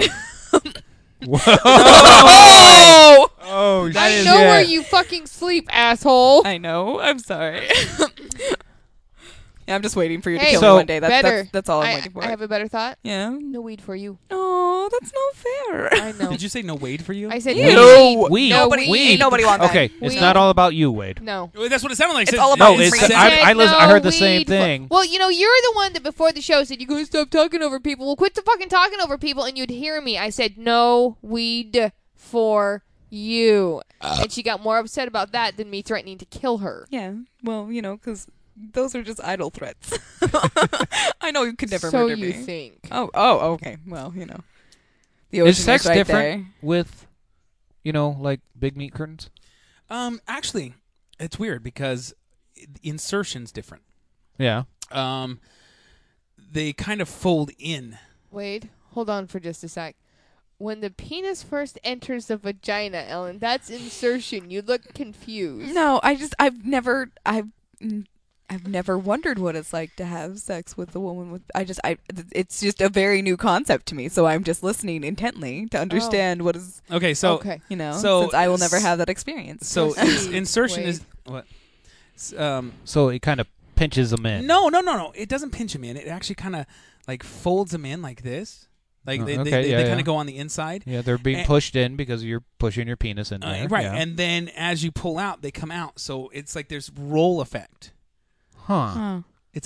Oh! Oh, That I is- know where you fucking sleep, asshole. I know. I'm sorry. Yeah, I'm just waiting for you to Hey, kill So- me one day. better. That's all I'm waiting for. I have a better thought. Yeah. No weed for you. Oh, that's not fair. I know. Did you say no Wade for you? I said Ew. no weed. Weed. No Nobody, weed. ain't nobody want that. Okay, it's Weed. not all about you, Wade. No. Well, that's what it sounded like. It's Said- all about No, his it's friends. I heard the same weed thing. Well, you know, you're the one that before the show said you're going to stop talking over people. Well, quit the fucking talking over people, and you'd hear me. I said no weed for you, and she got more upset about that than me threatening to kill her. Yeah. Well, you know, because those are just idle threats. I know you could never so murder you me. think? Oh, okay. Well, you know, the ocean Is sex right different there. with, like big meat curtains? Actually, it's weird because the insertion's different. Yeah. They kind of fold in. Wade, hold on for just a sec. When the penis first enters the vagina, Ellen, that's insertion. You look confused. No, I've never wondered what it's like to have sex with a woman with. It's just a very new concept to me. So I'm just listening intently to understand what is. Okay, so Okay. You know, So- since I will never have that experience. so Proceed, insertion Wade. is what? So it kind of pinches them in. No. It doesn't pinch them in. It actually kind of like folds them in like this. Like Oh, they okay, yeah, kind yeah. of go on the inside. Yeah, they're being And- pushed in because you're pushing your penis in there. Right, Yeah. and then as you pull out, they come out. So it's like there's roll effect. Huh. Huh.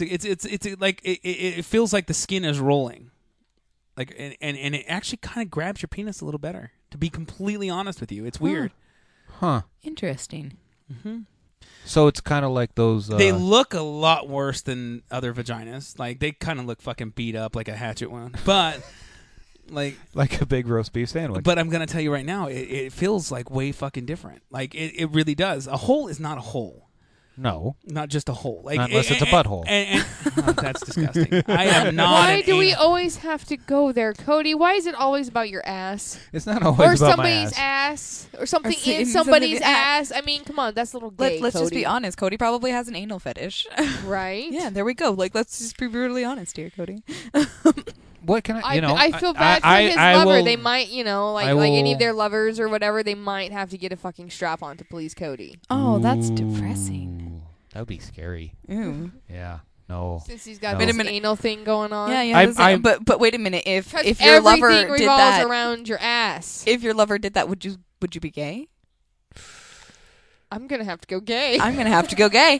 It feels like the skin is rolling, like and it actually kind of grabs your penis a little better. To be completely honest with you, it's weird. Huh. Interesting. So it's kind of like those. They look a lot worse than other vaginas. Like they kind of look fucking beat up, like a hatchet one. But like, like a big roast beef sandwich. but I'm gonna tell you right now, it feels like way fucking different. Like it really does. A hole is not a hole. no. Not just a hole. Like Not unless it's a butthole. And oh, that's disgusting. I am not. Why an do we anal- always have to go there, Cody? Why is it always about your ass? It's not always Or about somebody's my ass. ass. Or something Or in somebody's somebody's ass. ass. I mean, come on, that's a little gay, Let's just Cody. be honest. Cody probably has an anal fetish. Right? Yeah, there we go. Like, let's just be brutally honest here, Cody. What can I? I feel bad for his I lover. will- They might, like I like any will- of their lovers or whatever, they might have to get a fucking strap on to please Cody. Oh, that's depressing. Ooh, that would be scary. Ooh. Yeah. No. Since he's got No. this Wait a minute. anal thing going on. Yeah, I- yeah. I- But wait a minute. If 'Cause your everything lover did revolves that, around your ass. if your lover did that, would you be gay? I'm gonna have to go gay. I'm gonna have to go gay.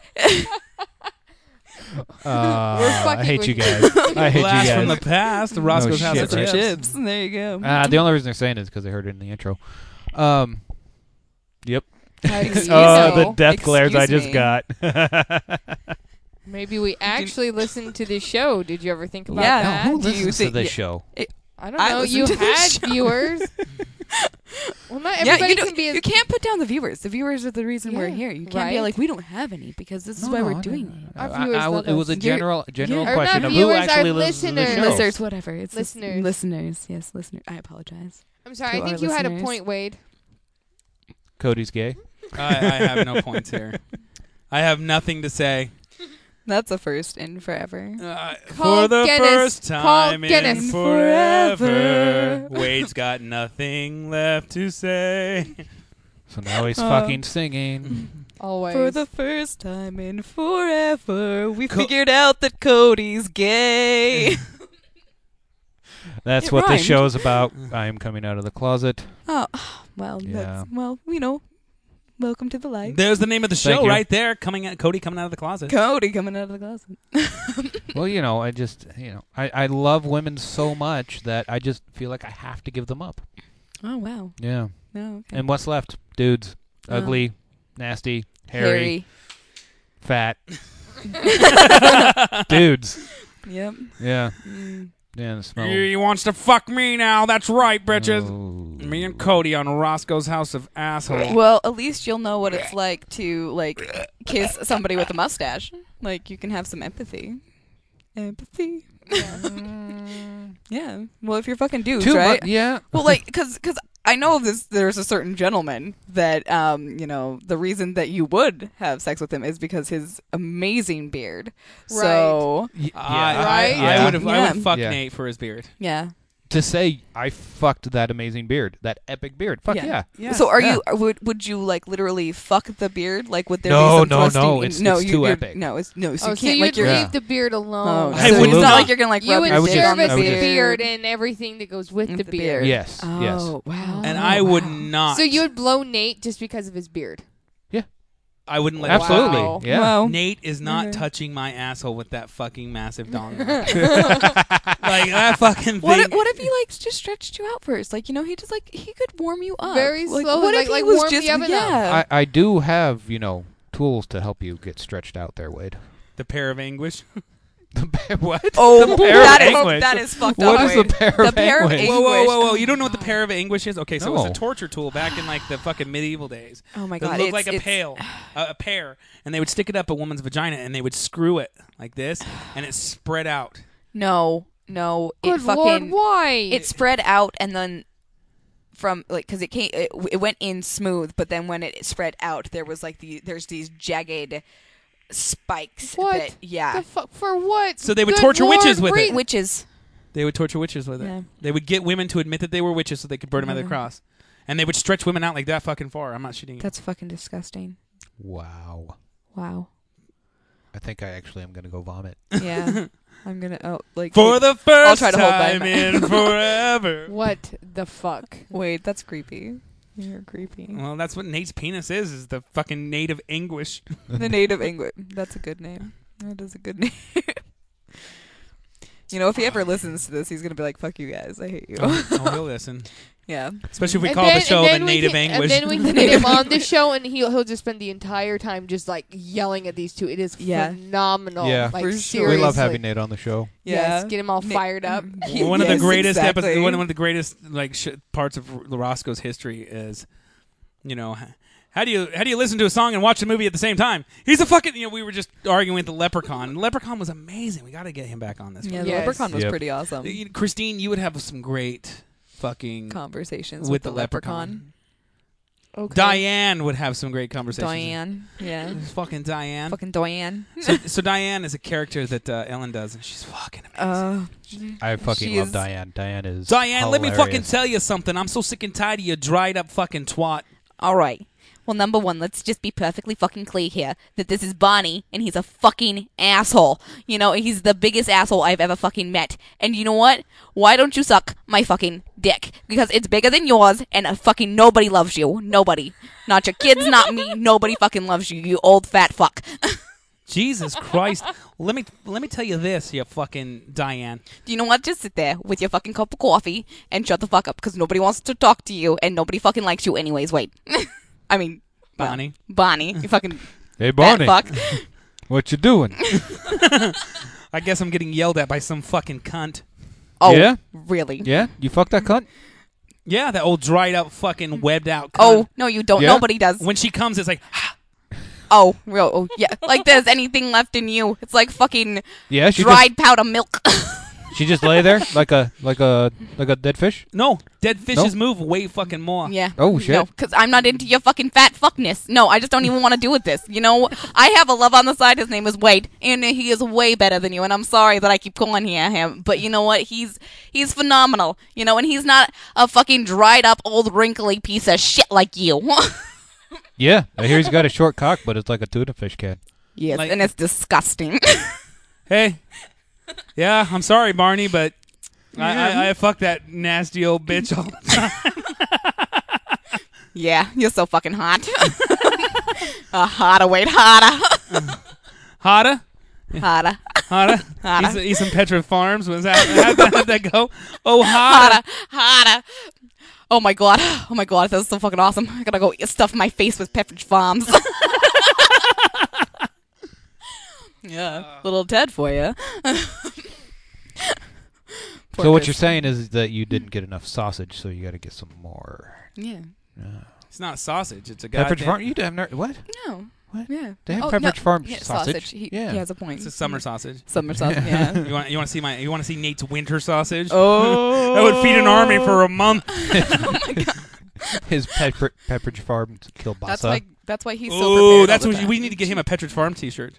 I fucking hate with you you. guys. I hate you Blast guys. from the past. Roscoe's No House shit, of right? Chips. There you go. The only reason they're saying it is because they heard it in the intro. Yep. How do you The know? death glares I Excuse just me. got. Maybe we actually listened to this show. Did you ever think about Yeah. that? Who Do you listens to think- this yeah. show? I don't I know. listened You to this had show. viewers. Well, not Yeah, everybody you, can be. you can't put down the viewers. The viewers are the reason we're Yeah, here. You can't be right? like, we don't have any because this is why we're doing it. Our viewers love It was a us. general Or question not of who viewers, actually our listens to the listeners. show. Listeners, whatever. It's Listeners. Listeners. Yes, listeners. I apologize. I'm sorry. to I think our you had a listeners. point, Wade. Cody's gay. I have no points here. I have nothing to say. That's a first in forever. Call For the Guinness. first Call time in Guinness. forever, Forever. Wade's got nothing left to say. So now he's fucking singing. Always. For the first time in forever, we figured out that Cody's gay. That's It what rhymed. this show is about. I am coming out of the closet. Oh, well, Yeah. welcome to the light. There's the name of the Thank show you. right there. Cody coming out of the closet. Cody coming out of the closet. Well, I love women so much that I just feel like I have to give them up. Oh, wow. Yeah. No, okay. And what's left? Dudes. Ugly, nasty, hairy, fat. Dudes. Yep. Yeah. Mm. Yeah, the smell. He wants to fuck me now. That's right, bitches. Oh. Me and Cody on Roscoe's House of Asshole. Well, at least you'll know what it's like to, kiss somebody with a mustache. You can have some empathy. Empathy. Yeah. Well, if you're fucking dudes, Too right? much. Yeah. Well, because I know there's a certain gentleman that, the reason that you would have sex with him is because his amazing beard. So, Right? I would Yeah. fuck Yeah. Nate for his beard. yeah. To say I fucked that amazing beard, that epic beard. Fuck yeah. So are Yeah. you would you literally fuck the beard? Would there No, be some no, thrusting no, in- it's you're- too epic. No, so you So can't you'd you're leave the beard alone. Oh, I so would it's not not. like you're gonna You rub would your I would dick just- on the service I would the just- beard and everything that goes with the beard. Yes. Yes. Oh, wow. And I would not. So you would blow Nate just because of his beard. I wouldn't let Absolutely. Wow. Yeah. Wow. Nate is not Okay. touching my asshole with that fucking massive dong. That fucking thing. What if he just stretched you out first? He just he could warm you up Very slowly, What if like he was warm just the oven up. yeah? I do have, tools to help you get stretched out there, Wade. The pair of anguish. What? Oh, The pear of that is fucked What up. is the Wade. pear The of pear of anguish? Whoa, whoa, whoa, whoa! Anguish. You don't know what the pair of anguish is? Okay, so it was No. a torture tool back in the fucking medieval days. Oh my It god! looked like a pear, and they would stick it up a woman's vagina, and they would screw it like this, and it spread out. No, it Good fucking Lord, why? it spread out and then from because it went in smooth, but then when it spread out, there was there's these jagged spikes. What? That, yeah. The fuck for what? So they would Good torture Lord, witches with it. breathe. Witches. They would torture witches with it. Yeah. They would get women to admit that they were witches, so they could burn them at the cross, and they would stretch women out like that fucking far. I'm not shitting you. That's fucking disgusting. Wow. Wow. I think I actually am going to go vomit. Yeah. I'm gonna For the first try to hold my time in forever. What the fuck? Wait, that's creepy. You're creepy. Well, that's what Nate's penis is the fucking native anguish. The native English. That's a good name. That is a good name. If he ever listens to this, he's gonna be like, "Fuck you guys, I hate you." Oh, he'll listen. Yeah. Especially if we And call then- the show and the then we native can- anguish. And then we can get him on the show, and he'll just spend the entire time just yelling at these two. It is Yeah. phenomenal. Yeah. Like, For sure. seriously. We love having Nate on the show. Yes, get him all fired up. One of the Yes, greatest exactly. episodes, one of the greatest parts of Roscoe's history is, how do you listen to a song and watch the movie at the same time? He's a fucking. We were just arguing with the Leprechaun. Leprechaun was amazing. We got to get him back on this. Yeah, one. the Yes. Leprechaun was Yep. pretty awesome. Christine, you would have some great fucking Conversations with the Leprechaun. Okay. Diane would have some great conversations. Diane. Yeah. Fucking Diane. Fucking Diane. So Diane is a character that Ellen does, and she's fucking amazing. I fucking She love is- Diane. Diane is Diane, let me fucking hilarious. tell you something. I'm so sick and tired of you dried up fucking twat. All right. Well, number one, let's just be perfectly fucking clear here that this is Barney, and he's a fucking asshole. He's the biggest asshole I've ever fucking met. And you know what? Why don't you suck my fucking dick? Because it's bigger than yours, and fucking nobody loves you. Nobody. Not your kids, not me. Nobody fucking loves you, you old fat fuck. Jesus Christ. Let me tell you this, you fucking Diane. Do you know what? Just sit there with your fucking cup of coffee and shut the fuck up, because nobody wants to talk to you, and nobody fucking likes you anyways. Wait. I mean... Bonnie. Bonnie. You fucking Hey, Barney. fat fuck. What you doing? I guess I'm getting yelled at by some fucking cunt. Oh, Yeah? really? Yeah? You fucked that cunt? Yeah, that old dried up fucking webbed out cunt. Oh, no, you don't. Yeah? Nobody does. When she comes, it's like, Oh, real. Oh, yeah. Like there's anything left in you. It's like fucking Yeah, she dried powder milk. she just lay there like a dead fish? no, dead fishes No? move way fucking more. Yeah. Oh, shit. No, because I'm not into your fucking fat fuckness. No, I just don't even want to deal with this. I have a love on the side. His name is Wade, and he is way better than you. And I'm sorry that I keep calling him, but you know what? He's phenomenal. And he's not a fucking dried up old wrinkly piece of shit like you. Yeah, I hear he's got a short cock, but it's like a tuna fish can. Yes, Like- and it's disgusting. Hey, yeah, I'm sorry, Barney, but I fuck that nasty old bitch all the time. Yeah, you're so fucking hot. Hotter, wait, hotter. Hotta? Hotter. Hotta? Hotta. Eat some Petra Farms. Was that, how'd that go? Oh, hotta. Hotter. Oh my god. Oh my god, that's so fucking awesome. I gotta go stuff my face with Pepperidge Farms. Yeah, little Ted for you. So what you're saying is that you didn't get enough sausage, so you got to get some more. Yeah. It's not sausage. It's a Pepperidge goddamn... Farm? You have what? No. What? Yeah. They have Oh, Pepperidge no. Farm Yeah, sausage. He Yeah. has a point. It's a summer sausage. Summer sausage. Yeah. You want to see you want to see Nate's winter sausage? Oh. That would feed an army for a month. His Pepperidge Farm kielbasa. That's why he's so Oh, prepared. that's all the what time. we need to get him a Petrich Farm T-shirt.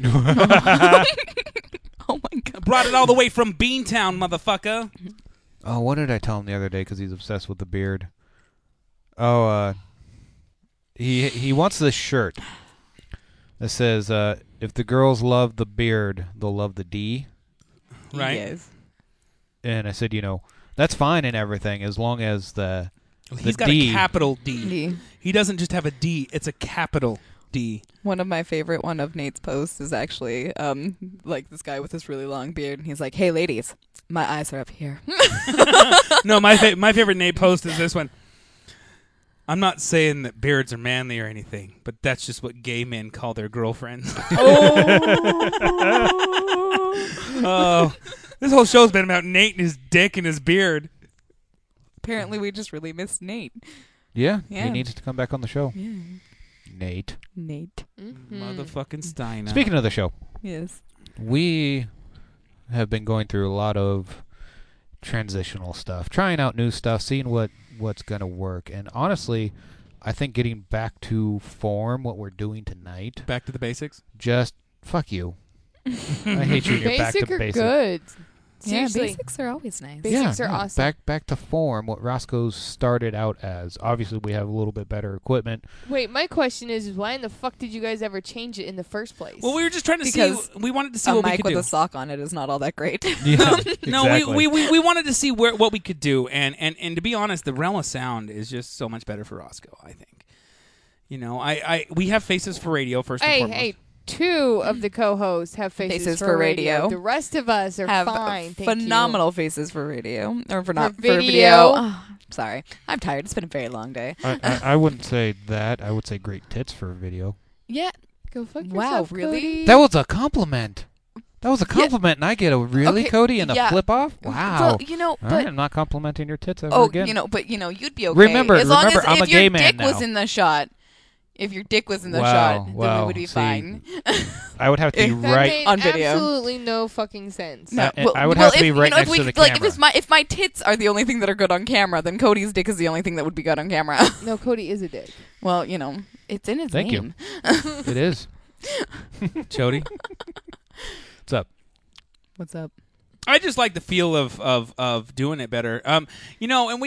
Oh my god. Brought it all the way from Beantown, motherfucker. Oh, what did I tell him the other day? Because he's obsessed with the beard. Oh, he wants this shirt that says, "If the girls love the beard, they'll love the D." Right. Yes. And I said, that's fine and everything as long as the He's got D. a capital D. D. He doesn't just have a D; it's a capital D. One of my favorite one of Nate's posts is actually like this guy with this really long beard, and he's like, "Hey, ladies, my eyes are up here." No, my favorite Nate post is this one. I'm not saying that beards are manly or anything, but that's just what gay men call their girlfriends. Oh, this whole show's been about Nate and his dick and his beard. Apparently, we just really missed Nate. Yeah, Yeah. he needs to come back on the show. Yeah. Nate. Nate. Motherfucking Steiner. Speaking of the show, Yes. we have been going through a lot of transitional stuff, trying out new stuff, seeing what's going to work. And honestly, I think getting back to form, what we're doing tonight, Back to the basics. just fuck you. I hate you and your back Basic to or basic. good? Yeah, Seriously. basics are always nice. Basics are awesome. Back to form, what Roscoe's started out as. Obviously, we have a little bit better equipment. Wait, my question is why in the fuck did you guys ever change it in the first place? Well, we were just trying to Because see. We wanted to see A what we mic could with do. a sock on it is not all that great. Yeah, No, exactly. we wanted to see what we could do, and to be honest, the realm of sound is just so much better for Roscoe. I think. We have faces for radio first and foremost. hey, two of the co-hosts have faces, for radio. The rest of us are Have fine. Thank phenomenal faces for radio or for not for video. video. Oh, sorry, I'm tired. It's been a very long day. I wouldn't say that. I would say great tits for video. Yeah. you. Go fuck Wow, yourself, really? Cody. That was a compliment. That was a compliment, and I get a really, Okay, Cody, and a yeah. flip off? Wow. Well, All but right, I'm not complimenting your tits ever oh, again. you'd be okay. Remember, as long as I'm if a gay your man dick was now. in the shot. If your dick was in the Wow, shot, then wow, we would be see. fine. I would have to be That right. made on video. absolutely no fucking sense. No, I would have to be if, right if next we, to the like, camera. if my tits are the only thing that are good on camera, then Cody's dick is the only thing that would be good on camera. No, Cody is a dick. Well, it's in his Thank you. name. It is. Jody. What's up? What's up? I just like the feel of doing it better. And we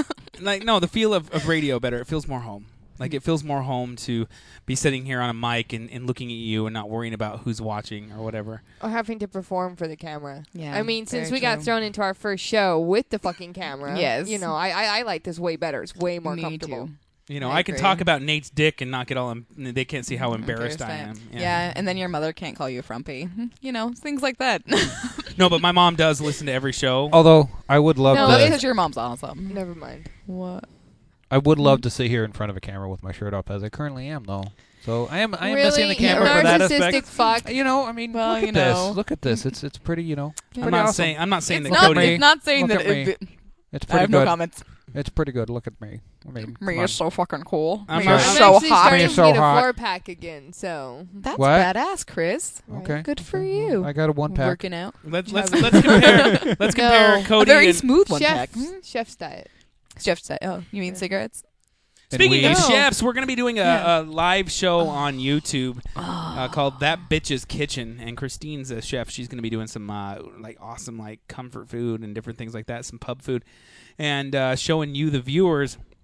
the feel of radio better. It feels more home. Like it feels more home to be sitting here on a mic and looking at you and not worrying about who's watching or whatever. Or having to perform for the camera. Yeah, I mean, since very we got true. thrown into our first show with the fucking camera. Yes. I like this way better. It's way more Me comfortable. too. I can agree. talk about Nate's dick and not get all. They can't see how embarrassed I am. Understand. Yeah, and then your mother can't call you frumpy. Things like that. No, but my mom does listen to every show. Although, I would love No, That's to... because your mom's awesome. Never mind. What? I would love to sit here in front of a camera with my shirt off, as I currently am, though. So I am really? missing the You camera for that narcissistic aspect. fuck. I mean, Well, look at this. Look at this. It's pretty, I'm pretty not awesome. saying. I'm not saying It's that not, Cody. me. it's not saying Look that at me. It's I pretty have good. no comments. It's pretty good. Look at me. I mean, Me come is so fucking cool. I'm Me not- is I'm so actually hot. starting You're to so get a hot. 4-pack again, so That's What? badass, Chris. on. Okay. Good for you. I got a 1-pack. Working out. Let's compare. Let's compare No. Cody a very and. smooth one pack. chef's diet. Chef's diet. Oh, you mean cigarettes? Speaking of No. chefs, we're going to be doing Yeah. a live show on YouTube called That Bitch's Kitchen, and Christine's a chef. She's going to be doing some awesome comfort food and different things like that, some pub food, and showing you the viewers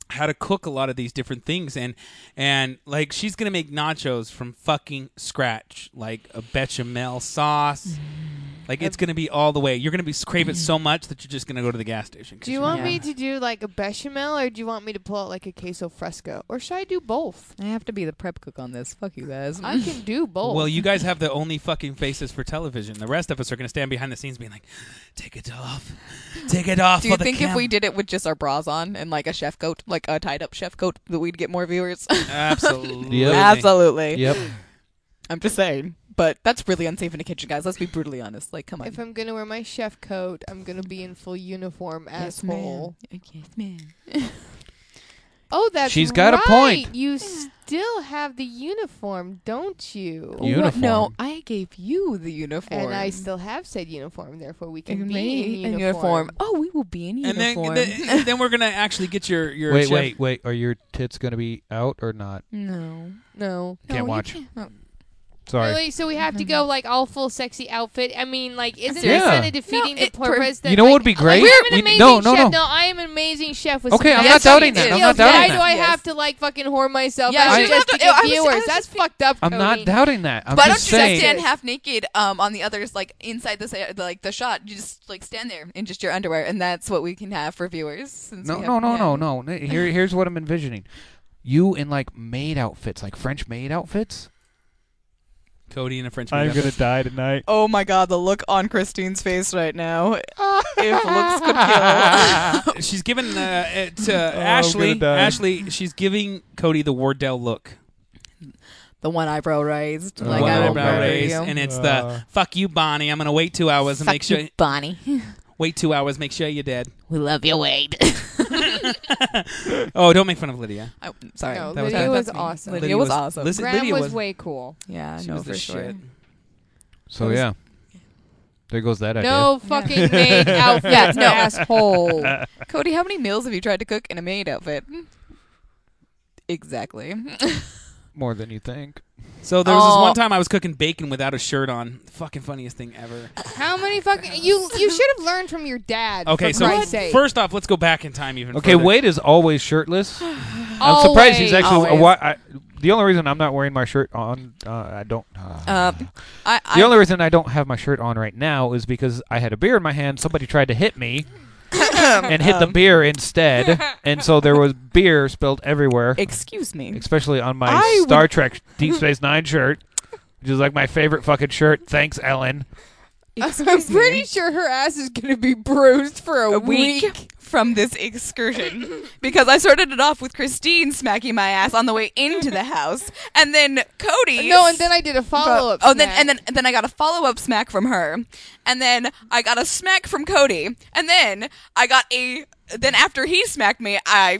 how to cook a lot of these different things, and like she's gonna make nachos from fucking scratch, like a bechamel sauce. Like it's gonna be all the way. You're gonna be crave it so much that you're just gonna go to the gas station. Do you want me to do like a bechamel, or do you want me to pull out like a queso fresco, or should I do both? I have to be the prep cook on this. Fuck you guys. I can do both. Well, you guys have the only fucking faces for television. The rest of us are gonna stand behind the scenes, being like, "Take it off, take it off." Do you for the think if cam-" we did it with just our bras on and like a chef coat, like a tied up chef coat, that we'd get more viewers? Absolutely. Yep. Absolutely. Yep. I'm just saying. But that's really unsafe in a kitchen, guys. Let's be brutally honest. Like, come on. if I'm gonna wear my chef coat, I'm gonna be in full uniform, asshole. Yes, ma'am. Oh, that's She's got a right. point. You still have the uniform, don't you? You- Uniform. No, I gave you the uniform. And I still have said uniform, therefore we can And be me in in uniform. Oh, we will be in And uniform. then we're gonna actually get your Wait, chef- wait. Are your tits gonna be out or not? No. No. Can't you watch. can't. Sorry. Really? So we have to go like all full sexy outfit? I mean, like, isn't Yeah. this kind of defeating No, the purpose? That, You know what like, would be like, great? I'm an We- amazing no, chef. no. I am an amazing chef with Okay, some I'm not nice doubting skills. that. I'm not Why doubting do that. I Yes. have to like fucking whore myself Yeah, out you just to don't- get I was- viewers? I was That's just fucked up, I'm Cody. not doubting that. I'm Why don't just you just saying. stand half naked on the others, like inside the shot? You just like stand there in just your underwear, and that's what we can have for viewers. Since No, we no, have- no, no, no. Here's what I'm envisioning. You in like maid outfits, like French maid outfits. Cody and a French. I'm maid gonna die tonight. Oh my god, the look on Christine's face right now. If looks could kill. She's giving it to Ashley. gonna die. Ashley, she's giving Cody the Wardell look. The one eyebrow raised. Like, One I will eyebrow murder raised, you. and it's the "fuck you, Bonnie." I'm gonna wait 2 hours and make sure. Bonnie. Wait 2 hours, make sure you're dead. We love you, Wade. Oh, don't make fun of Lydia. Sorry. No, That was Lydia good. was That's me. awesome. Lydia was awesome. Listen, Graham Lydia was way cool. Yeah, She no, was for the sure. shit. So yeah, there goes that idea. No fucking maid outfits, Yeah, no. asshole. Cody, how many meals have you tried to cook in a maid outfit? Exactly. More than you think. So there was this Oh. one time I was cooking bacon without a shirt on. Fucking funniest thing ever. How many fucking you should have learned from your dad. Okay, for so Christ's sake. first off, let's go back in time even. Okay, further. Wade is always shirtless. I'm surprised he's actually. Always. The only reason I'm not wearing my shirt on, I don't. The The only reason I don't have my shirt on right now is because I had a beer in my hand. Somebody tried to hit me and hit the beer instead, and so there was beer spilled everywhere, Excuse me. especially on my I would- Star Trek Deep Space Nine shirt, which is like my favorite fucking shirt. Thanks, Ellen. I'm Excuse pretty me. sure her ass is gonna be bruised for a A week from this excursion because I started it off with Christine smacking my ass on the way into the house, and then Cody. No, and then I did a follow up. then I got a follow up smack from her, and then I got a smack from Cody, and then I got a. Then after he smacked me, I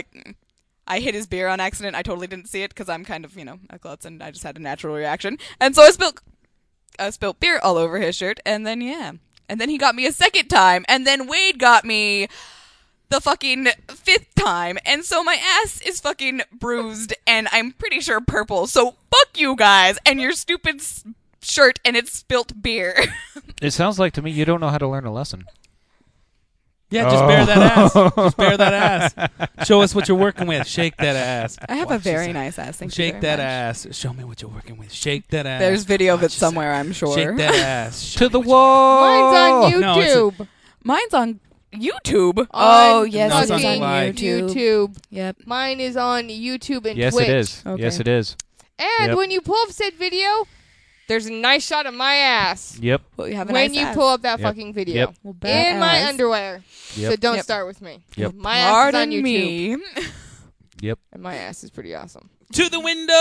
hit his beer on accident. I totally didn't see it because I'm kind of a klutz, and I just had a natural reaction, and so I spilled beer all over his shirt, and then and then he got me a second time, and then Wade got me the fucking fifth time, and so my ass is fucking bruised, and I'm pretty sure purple. So fuck you guys and your stupid shirt, and it's spilt beer. It sounds like to me you don't know how to learn a lesson. Yeah, just bear that ass. Just bear that ass. Show us what you're working with. Shake that ass. I have Watch a very this. nice ass. Thank you Shake very that much. ass. Show me what you're working with. Shake that ass. There's video of it Watch this. somewhere, I'm sure. Shake that ass. Show To me the what you- wall. Mine's on No, it's a- YouTube. Mine's on YouTube. On yes, it's on fucking live. YouTube. Yep. Mine is on YouTube and Yes, Twitch. it is. Okay. Yes, it is. And Yep. when you pull up said video, there's a nice shot of my ass. Yep. Well, you have a When nice you ass. pull up that Yep. fucking video. Yep. Well, In my badass. underwear. Yep. So don't Yep. start with me. Yep. My ass Pardon is on YouTube. me. Yep. And my ass is pretty awesome. To the window.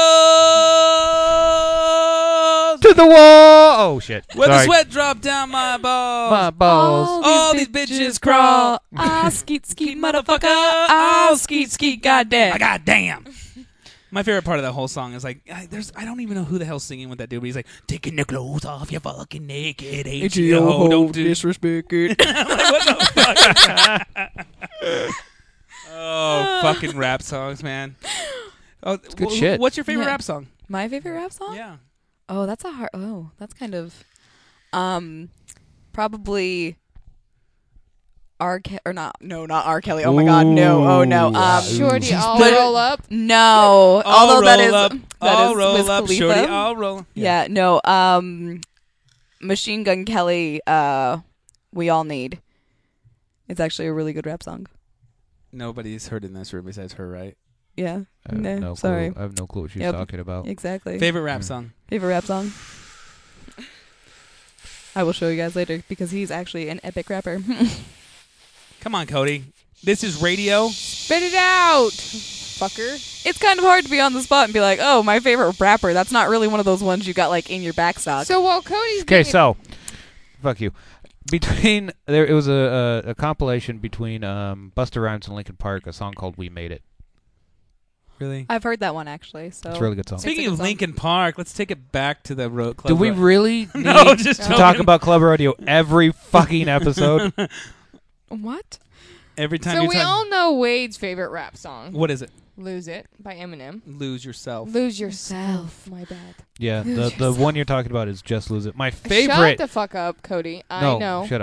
To the wall. Oh shit. Where the Sorry. sweat drop down my balls. My balls. All these bitches crawl. Ah, skeet, skeet, motherfucker. Ah, skeet, skeet, goddamn. Goddamn. My favorite part of that whole song is like, I don't even know who the hell's singing with that dude, but he's like, taking the clothes off, you're fucking naked, ain't you? Ho, don't do disrespect it. I'm like, what the fuck? Oh, fucking rap songs, man. Oh, it's good shit. What's your favorite Yeah. rap song? My favorite rap song? Yeah. Oh, that's that's kind of, probably, not R. Kelly. Oh my God, no. Oh no. Shorty, I'll the- roll up. No. I'll Although that roll is up. that I'll is roll Wiz up, Khalifa. shorty. I'll roll. Yeah. No. Machine Gun Kelly. We All Need. It's actually a really good rap song. Nobody's heard in this room besides her, right? Yeah. I have No, no sorry. clue. I have no clue what she's Yep. talking about. Exactly. Favorite rap song? Favorite rap song? I will show you guys later because he's actually an epic rapper. Come on, Cody. This is radio. Spit it out, fucker. It's kind of hard to be on the spot and be like, oh, my favorite rapper. That's not really one of those ones you got like in your backstock. So while Cody's Okay, being so fuck you. Between there, it was a compilation between Busta Rhymes and Linkin Park, a song called "We Made It." Really? I've heard that one actually. So It's a really good song. Speaking It's a of good song. Linkin Park, let's take it back to the road club. Do we really need No, just to talk joking. about Club Radio every fucking episode? What? Every time So you we talk. all know Wade's favorite rap song, What is it? "Lose It" by Eminem. Lose yourself. Lose yourself. My bad. Yeah, the one you're talking about is "Just Lose It." My Shut favorite. the fuck up, Cody. I no, know. shut up.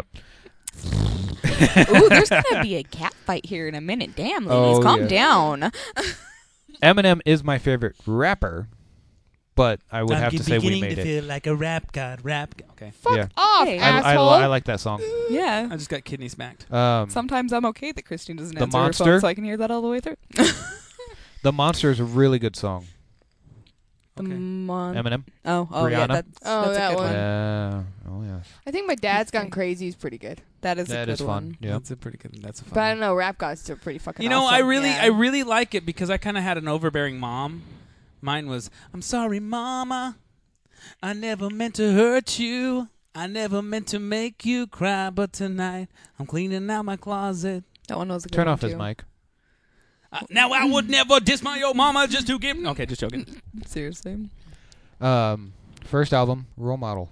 Ooh, there's gonna be a cat fight here in a minute. Damn, ladies, Oh, calm yeah. down. Eminem is my favorite rapper, but I would have to say "We Made It." feel like a rap god. Okay. Fuck Yeah. off, Hey. asshole. I like that song. Yeah. I just got kidney smacked. Sometimes I'm okay that Christine doesn't The answer her Monster? phone so I can hear that all the way through. The Monster is a really good song. Okay. Eminem. Oh, yeah, Rihanna? that's Oh, a that good one. Oh yes. I think My Dad's Gone Crazy is pretty good. That is a That good is fun. one. Yeah. That's a pretty good. That's a fun. But I don't know, Rap Gods are pretty fucking You know, awesome. yeah. I really like it because I kind of had an overbearing mom. Mine was, "I'm sorry, Mama. I never meant to hurt you. I never meant to make you cry. But tonight, I'm cleaning out my closet. That one was a good Turn one off his too. mic. Now I would never diss my old mama just to give." Okay, just joking. Seriously. First album, Role Model.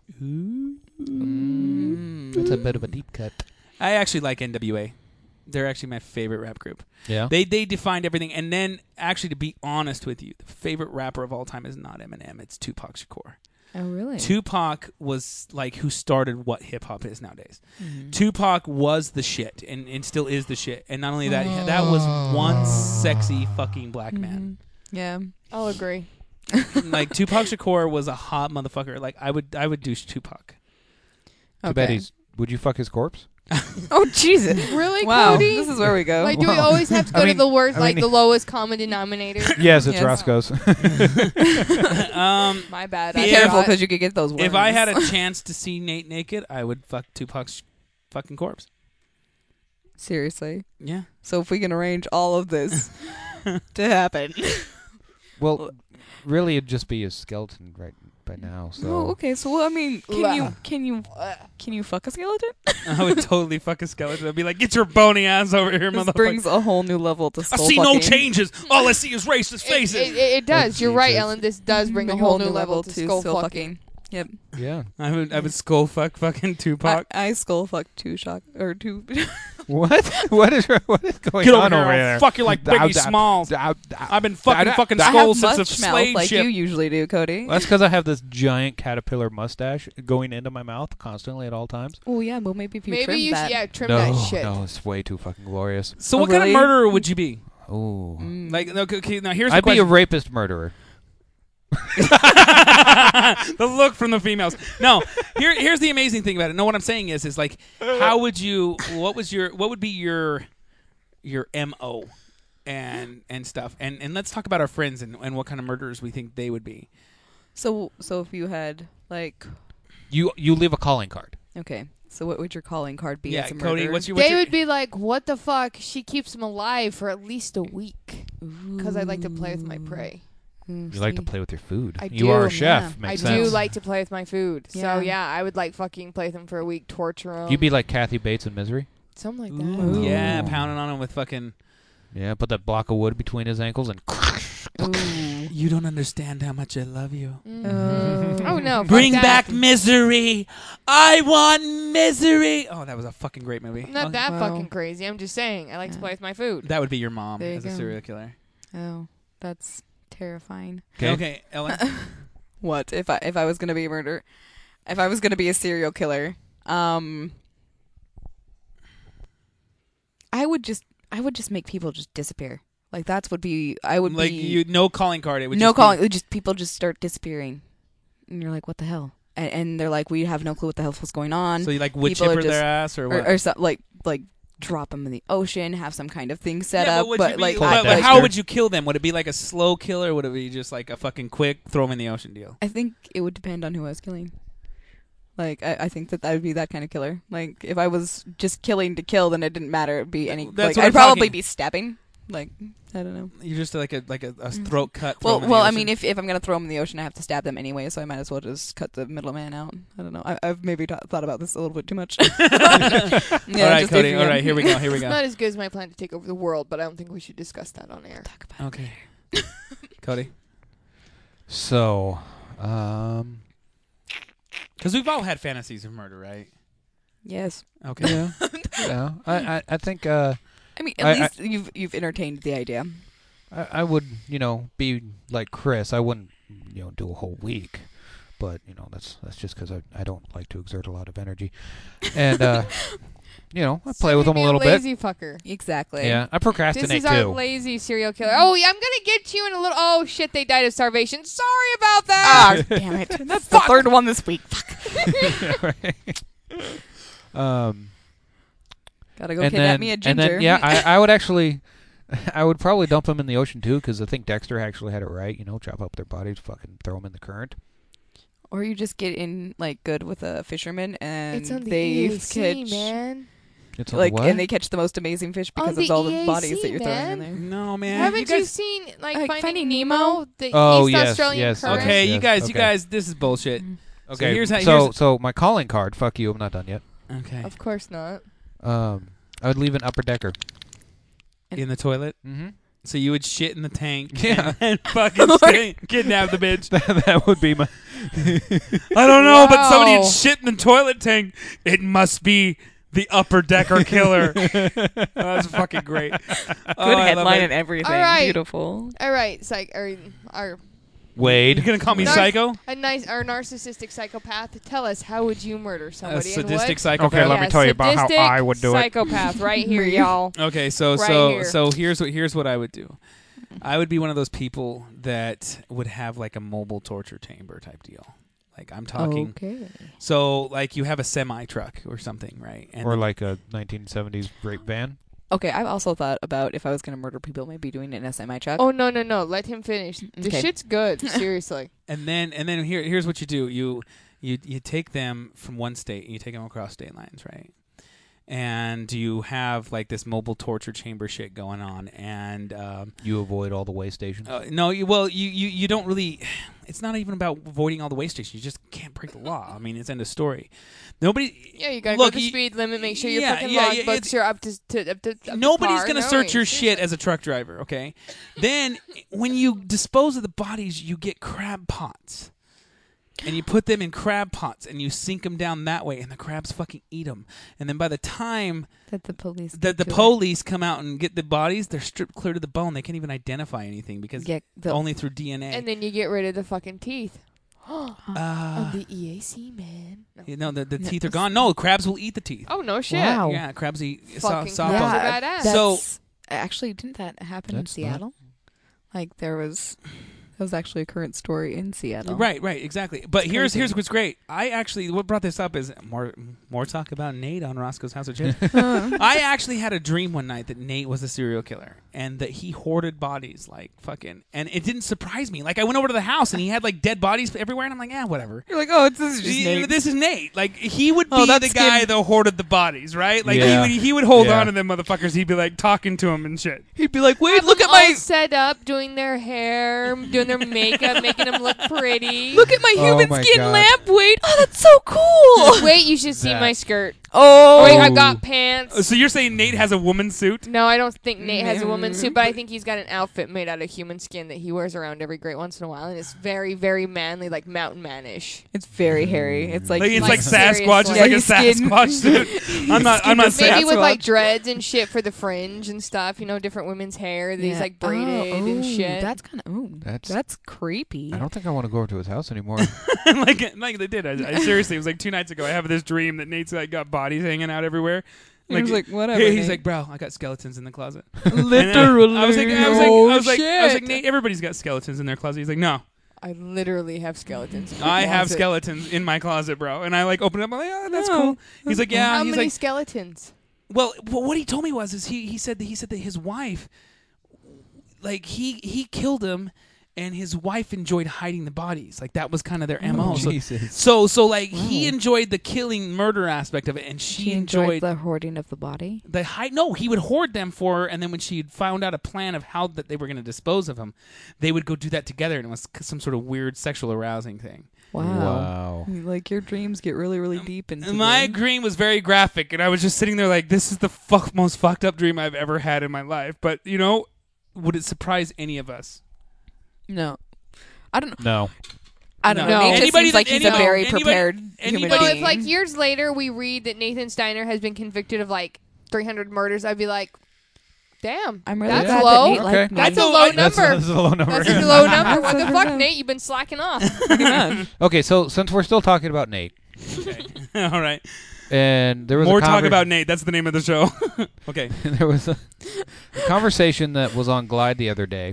That's a bit of a deep cut. I actually like NWA. They're actually my favorite rap group. Yeah. They defined everything. And then, actually, to be honest with you, the favorite rapper of all time is not Eminem. It's Tupac Shakur. Oh, really? Tupac was like who started what hip hop is nowadays. Mm-hmm. Tupac was the shit and still is the shit. And not only that, that was one sexy fucking black man. Yeah. I'll agree. Like Tupac Shakur was a hot motherfucker. Like I would douche Tupac. Too bad he's. Would you fuck his corpse? Oh Jesus! Really, Wow, Cody? this is where we go. Like, do we always have to go I mean- to the worst, I like mean- the lowest common denominator? Yes, it's Yes. Roscoe's. My bad. Be I careful forgot. because you could get those worms. If I had a chance to see Nate naked, I would fuck Tupac's fucking corpse. Seriously. Yeah. So if we can arrange all of this to happen. Well, really, it'd just be a skeleton right by now. So Oh, okay. So well, I mean, Blah. can you fuck a skeleton? I would totally fuck a skeleton. I'd be like, "Get your bony ass over here, This motherfucker." brings a whole new level to I skull see fucking. no changes. All I see is racist faces. It does. You're right, Jesus. Ellen. This does bring A a whole new level to skull fucking. Yep. yeah. I would skull fucking Tupac. I skull fuck two. What? What is going Get over on here, over I'll there? fuck you like Biggie Smalls. I've been fucking fucking I skulls have since the much mouth slave like ship. you usually do, Cody. That's because I have this giant caterpillar mustache going into my mouth constantly at all times. Oh yeah, well maybe if you Maybe trim you that. should, trim no, that shit. no, it's way too fucking glorious. So Oh, what kind of really? murderer would you be? Oh, Like, okay, now here's the I'd be a question. rapist murderer. The look from the females. No, here's the amazing thing about it. No, what I'm saying is like, how would you? What would be your MO and stuff? And let's talk about our friends and what kind of murderers we think they would be. So if you had like, You leave a calling card. okay, so what would your calling card be? Yeah, as a Cody, murderer? what's your? They would be like, "What the fuck? She keeps him alive for at least a week." Because I like to play with my prey. You like to play with your food. I You do, are a chef. yeah. Makes I sense. do like to play with my food. Yeah. So yeah, I would like fucking play with him for a week, torture him. You'd be like Kathy Bates in Misery. something like that. Ooh, yeah, pounding on him with fucking. Yeah, put that block of wood between his ankles and. You don't understand how much I love you. Oh no! fuck Bring that. back misery. I want misery. Oh, that was a fucking great movie. Not Okay. that Wow. fucking crazy. I'm just saying. I like to play with my food. That would be your mom There you as a go. serial killer. Oh, that's terrifying. Okay, Ellen. What if I was gonna be a murderer? If I was gonna be a serial killer, I would just make people just disappear. Like that's would be I would Like be no calling card. It would no just calling. Be, Just people just start disappearing, and you're like, what the hell? And they're like, we have no clue what the hell was going on. so you like wood people are chipper just- their ass or what? or so, like drop them in the ocean, have some kind of thing set yeah, up. would But you be, like, but Dexter. how would you kill them? Would it be like a slow kill or would it be just like a fucking quick throw them in the ocean deal? I think it would depend on who I was killing. Like, I think that would be that kind of killer. Like, if I was just killing to kill, then it didn't matter. It'd be any. That's Like, what I'm I'd probably talking. be stabbing. Like, I don't know. You're just like a throat cut. throw Well, 'em in the I ocean? mean, if I'm gonna throw them in the ocean, I have to stab them anyway, so I might as well just cut the middleman out. I don't know. I've maybe thought about this a little bit too much. all right, Cody. All right, here we go. Here we It's go. not as good as my plan to take over the world, but I don't think we should discuss that on air. Okay, Cody. So, Because we've all had fantasies of murder, right? Yes. Okay. yeah, yeah. I think I mean, at I- least you've entertained the idea. I would, be like Chris. I wouldn't, do a whole week, but that's just because I don't like to exert a lot of energy, and I play with them a little bit. Lazy fucker. Exactly. Yeah, I This procrastinate is our too. lazy serial killer. Oh, yeah, I'm gonna get you in a little. Oh shit, they died of starvation. Sorry about that. Ah, damn it. That's the third one this week. Gotta go and kidnap then, me a and ginger. then, yeah, I would actually, I would probably dump them in the ocean too, because I think Dexter actually had it right. Chop up their bodies, fucking throw them in the current. Or you just get in like good with a fisherman and It's on the they EAC, catch man. It's on like the what? and they catch the most amazing fish On because the of all the EAC, bodies that you're throwing in man. there. No, man. Haven't you guys, seen Like Finding Nemo? The Oh, East yes, Australian yes, current? Okay, Yes, you guys, okay. this is bullshit. Okay, here's how- so here's- so my calling card. Fuck you, I'm not done yet. Okay. Of course not. I would leave an upper decker. In the toilet. Mm-hmm. So you would shit in the tank. Yeah. And fucking kidnap the bitch. that would be my. I don't know, but somebody Wow. had shit in the toilet tank. It must be the upper decker killer. That's fucking great. Good headline and everything. All right. Beautiful. All right, our Wade. You're gonna call me Narc- psycho? our narcissistic psychopath. Tell us, how would you murder A somebody? and sadistic what? psychopath. Okay, let me tell you about how sadistic I would do it. Psychopath, right here, y'all. Okay, Right so here. here's what I would do. I would be one of those people that would have like a mobile torture chamber type deal. Like I'm talking. Okay. So like you have a semi truck or something, right? And Or like a 1970s rape van. Okay, I've also thought about if I was gonna murder people, maybe doing it in a semi truck. Oh no, let him finish. The Okay. shit's good, seriously. and then here's what you do. You take them from one state and you take them across state lines, right? And you have like this mobile torture chamber shit going on, and You avoid all the way stations. no, you don't really. It's not even about avoiding all the way stations. You just can't break the law. I mean, it's end of story. Nobody. Yeah, you gotta Look, go the speed limit. Make sure your yeah, fucking yeah, logbooks are up to Nobody's par. gonna No, search your seriously. shit as a truck driver, okay? Then when you dispose of the bodies, you get crab pots. And you put them in crab pots and you sink them down that way, and the crabs fucking eat them. And then by the time That the police. that the police come out and get the bodies, they're stripped clear to the bone. They can't even identify anything because Get the only through DNA. And then you get rid of the fucking teeth. Uh, On the EAC, man. No. the teeth are gone. No, crabs will eat the teeth. Oh no shit. Wow. Yeah, crabs eat Fucking soft crabs bones. are badass. That's, actually, didn't that happen That's in Seattle? Like there was actually a current story in Seattle. Right, exactly. But here's crazy. what's great. What brought this up is more talk about Nate on Roscoe's House of Chips. I actually had a dream one night that Nate was a serial killer and that he hoarded bodies like fucking, and it didn't surprise me. Like I went over to the house and he had like dead bodies everywhere, and I'm like, whatever. You're like, oh, this is just Nate. This is Nate. Like he would be Oh, the that's guy skin- that hoarded the bodies, right? Like Yeah. he would hold Yeah. on to them motherfuckers. He'd be like talking to them and shit. He'd be like, wait, Have look them at my all set up, doing their hair, doing their makeup, making them look pretty. look at my Oh human my skin God. lamp. Wait, oh, that's so cool. Wait, you should see That- my skirt. Oh, Wait, I've got pants. So you're saying Nate has a woman's suit? No, I don't think Nate has a woman's suit, but I think he's got an outfit made out of human skin that he wears around every great once in a while, and it's very, very manly, like mountain man-ish. it's very hairy. It's like Like it's like seriously. Sasquatch. It's Yeah, like a his skin- Sasquatch suit. I'm not saying. Maybe with like Sasquatch. dreads and shit for the fringe and stuff, different women's hair that he's like braided and shit. That's kind of that's creepy. I don't think I want to go over to his house anymore. like they did. I seriously, it was like 2 nights ago. I have this dream that Nate's like got bodies hanging out everywhere. He was like, whatever. He's Nate. like, bro, I got skeletons in the closet. Literally. I was like, shit. Nate, everybody's got skeletons in their closet. He's like, no, I literally have skeletons. in my I have closet. skeletons in my closet, bro. And I like open it up. I'm like, oh, that's cool. He's like, yeah. How He's many like, skeletons? well, what he told me was he said that his wife, like he killed him, and his wife enjoyed hiding the bodies. Like that was kind of their MO. Jesus. So like he enjoyed the killing murder aspect of it, and she enjoyed the hoarding of the body. the hide. No, he would hoard them for her, and then when she found out a plan of how that they were going to dispose of him, they would go do that together, and it was some sort of weird sexual arousing thing. Wow. Like your dreams get really, really deep into My dream was very graphic, and I was just sitting there like, this is the most fucked up dream I've ever had in my life. But would it surprise any of us? No. I don't know. No. I don't No. know. Nate just Anybody seems like he's a anybody- very anybody- prepared human anybody- No, being. if like years later we read that Nathan Steiner has been convicted of like 300 murders, I'd be like, damn, I'm really that's glad low. that Nate Okay. liked me. That's a know, low I- number. That's a low number. That's a low number. What the That's fuck, a- Nate? You've been slacking off. Pretty much. Okay, so since we're still talking about Nate, Okay. All right. and there was More a talk about Nate. That's the name of the show. Okay. there was a conversation that was on Glide the other day,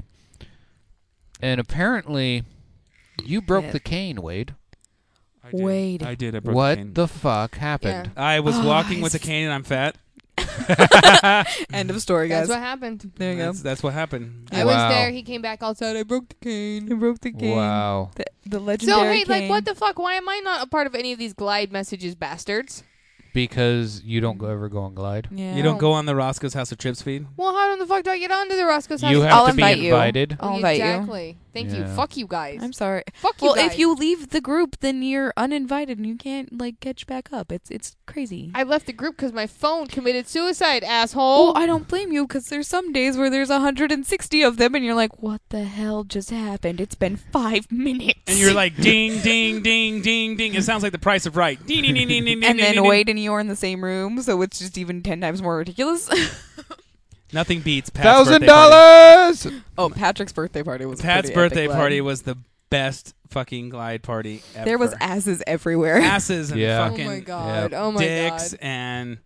and apparently you broke Yeah. the cane, Wade. I did. Wade. I did. I broke the What cane. the fuck happened? I was walking with a cane and I'm fat. End of story, That's guys. what happened. There you go. That's what happened. I was Wow. there. He came back outside. I broke the cane. He broke the game. Wow. The So legendary hey, like, cane. what the fuck? Why am I not a part of any of these Glide messages, bastards? Because you don't ever go on Glide. Yeah. You don't go on the Roscoe's House of Trips feed? Well, how in the fuck do I get onto the Roscoe's house? You have I'll to be invite you. invited. I'll invite you. Exactly. Thank you. Yeah. Fuck you guys. I'm sorry. Fuck you Well, guys. if you leave the group, then you're uninvited and you can't like catch back up. It's crazy. I left the group because my phone committed suicide, asshole. I don't blame you because there's some days where there's 160 of them and you're like, what the hell just happened? It's been 5 minutes. And you're like, ding, ding, ding, ding, ding. It sounds like the price of right. Ding, ding, ding, ding, ding, and ding, then ding, Wade and you are in the same room, so it's just even 10 times more ridiculous. Nothing beats Pat's birthday $1,000. Oh, Patrick's birthday party was Pat's pretty birthday epic, party lad. was the best fucking Glide party ever. There was asses everywhere. asses and Yeah. Oh fucking my god. Oh my dicks god. and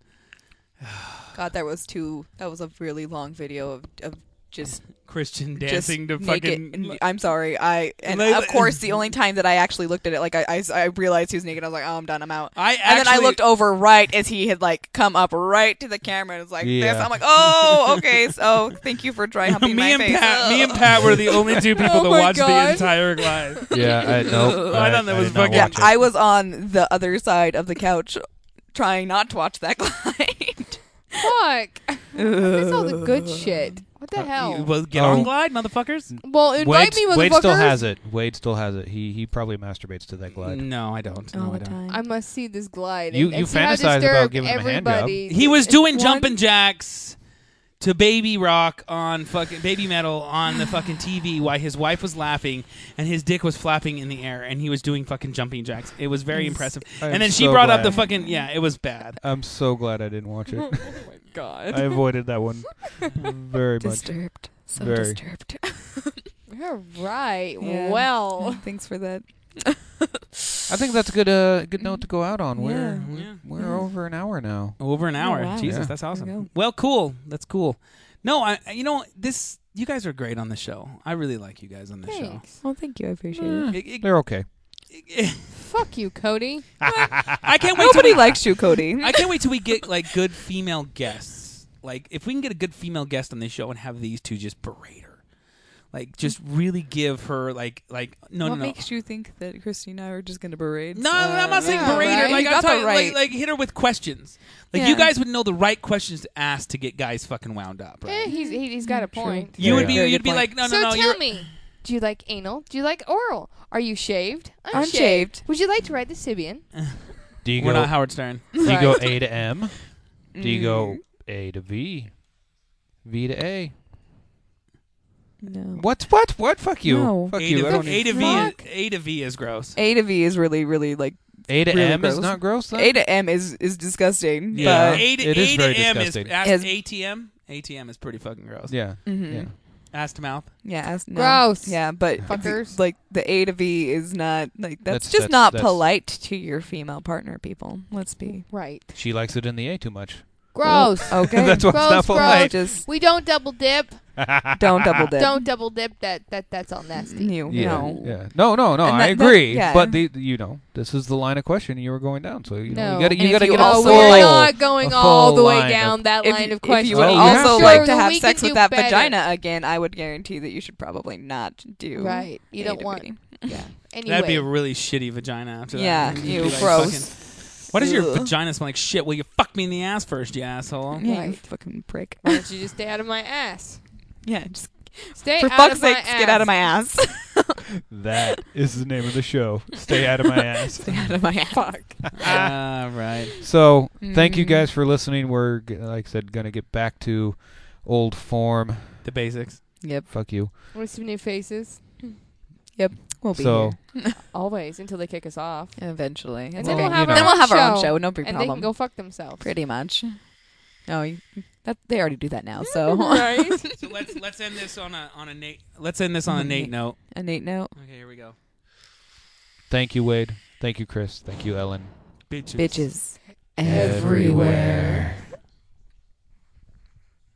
God, that was a really long video of just Christian dancing to just fucking. naked. I'm sorry. And Like- of course, the only time that I actually looked at it, like I realized he was naked. I was like, oh, I'm done. I'm out. I And then I actually- looked over right as he had like come up right to the camera and was like Yeah. this. I'm like, oh, okay. So thank you for dry humping my face. Me and Pat were the only two people Oh that my watched the God. entire Glide. Yeah, I know. I thought that was did not fucking- Yeah, watch it. I was on the other side of the couch, trying not to watch that Glide. Fuck. I miss all the good shit. What the hell? Well, get Oh. on Glide, motherfuckers. Well, invite me, motherfuckers. Wade still has it. Wade still has it. He probably masturbates to that Glide. No, I don't. No, I don't. I must see this Glide. You- and you see how fantasize about disturbed giving him a hand everybody. He was doing One- jumping jacks to Baby Rock on fucking Baby Metal on the fucking TV while his wife was laughing and his dick was flapping in the air and he was doing fucking jumping jacks. It was very impressive. I'm And then she so brought up glad. the fucking it was bad. I'm so glad I didn't watch it. Oh my god. I avoided that one very much. Disturbed. So Very. disturbed. All right. Yeah. Well. Thanks for that. I think that's a good note to go out on. Yeah. We're over an hour now. Over an hour. wow. Jesus, Yeah. that's There we awesome. go. Well, cool. That's cool. No, this you guys are great on the show. I really like you guys on the show. Thanks. Well, thank you. I appreciate it. It- They're okay. Fuck you, Cody. I can't wait till Nobody we, likes you, Cody. I can't wait till we get like good female guests. Like if we can get a good female guest on this show and have these two just berate her, like just really give her like no what no no. makes you think that Christy and I are just going to berate? No, I'm not saying yeah, berate her. right. Like You I'm got that talking, right. like hit her with questions. Like Yeah. you guys would know the right questions to ask to get guys fucking wound up, Eh, right? he's got a point. You would Yeah. be Very you'd good be point. like no So no tell you're me, do you like anal? Do you like oral? Are you shaved? Unshaved. Would you like to ride the Sibian? Do you we're go? not Howard Stern. Do you go Right. A to M? Do you go A to V? V to A? No. What? Fuck you. No. Fuck A you. I to, don't A to even- V is, Fuck. A to V is gross. A to V is really, really like A to really M is gross. not gross. Then? A to M is disgusting. Yeah. But A to, It is A very to M disgusting. is ask As- ATM. ATM is pretty fucking gross. Yeah. Mhm. Yeah. Ass to mouth. yeah, no. Gross. Yeah, but Fuckers. like the A to V is not like that's That's- just that's- not that's- polite to your female partner. People, let's be. Right. She likes it in the A too much. Gross. Okay. That's what's Gross, not gross. polite. Just We don't double dip. don't double dip. Don't double dip. That's all nasty. You Yeah, know. yeah. No, And I that- agree. yeah. But this is the line of questioning you were going down. So you No. gotta And if get you a also full. we're like- not going a all the full way line down that line of If questioning. you would Oh, you also have to. like Sure, to then have we sex can with do that better. vagina again, I would guarantee that you should probably not do. Right. You don't want. A. Yeah. Anyway. That'd be a really shitty vagina after that. Yeah, You'd ew, be like gross. fucking- why does your Ugh. vagina smell like shit? Well, you fuck me in the ass first, you asshole. Yeah, you Right. fucking prick. Why don't you just stay out of my ass? Yeah, just Stay for out fuck's of my sake, get out of my ass. That is the name of the show. Stay out of my ass. Stay out of my ass. Fuck. Right. So thank you Mhm. guys for listening. We're like I said, gonna get back to old form. The basics. Yep, Fuck you. With some new faces. we'll be So here Always until they kick us off. eventually. And It's then okay. we'll have you our know. Then we'll own have our own show. show. No big And they problem. can go fuck themselves. Pretty much. No, that they already do that now. So right. So let's end this on a Nate. Let's end this on a Nate note. a Nate note. Okay, here we go. thank you, Wade. Thank you, Chris. Thank you, Ellen. Bitches. Bitches Everywhere.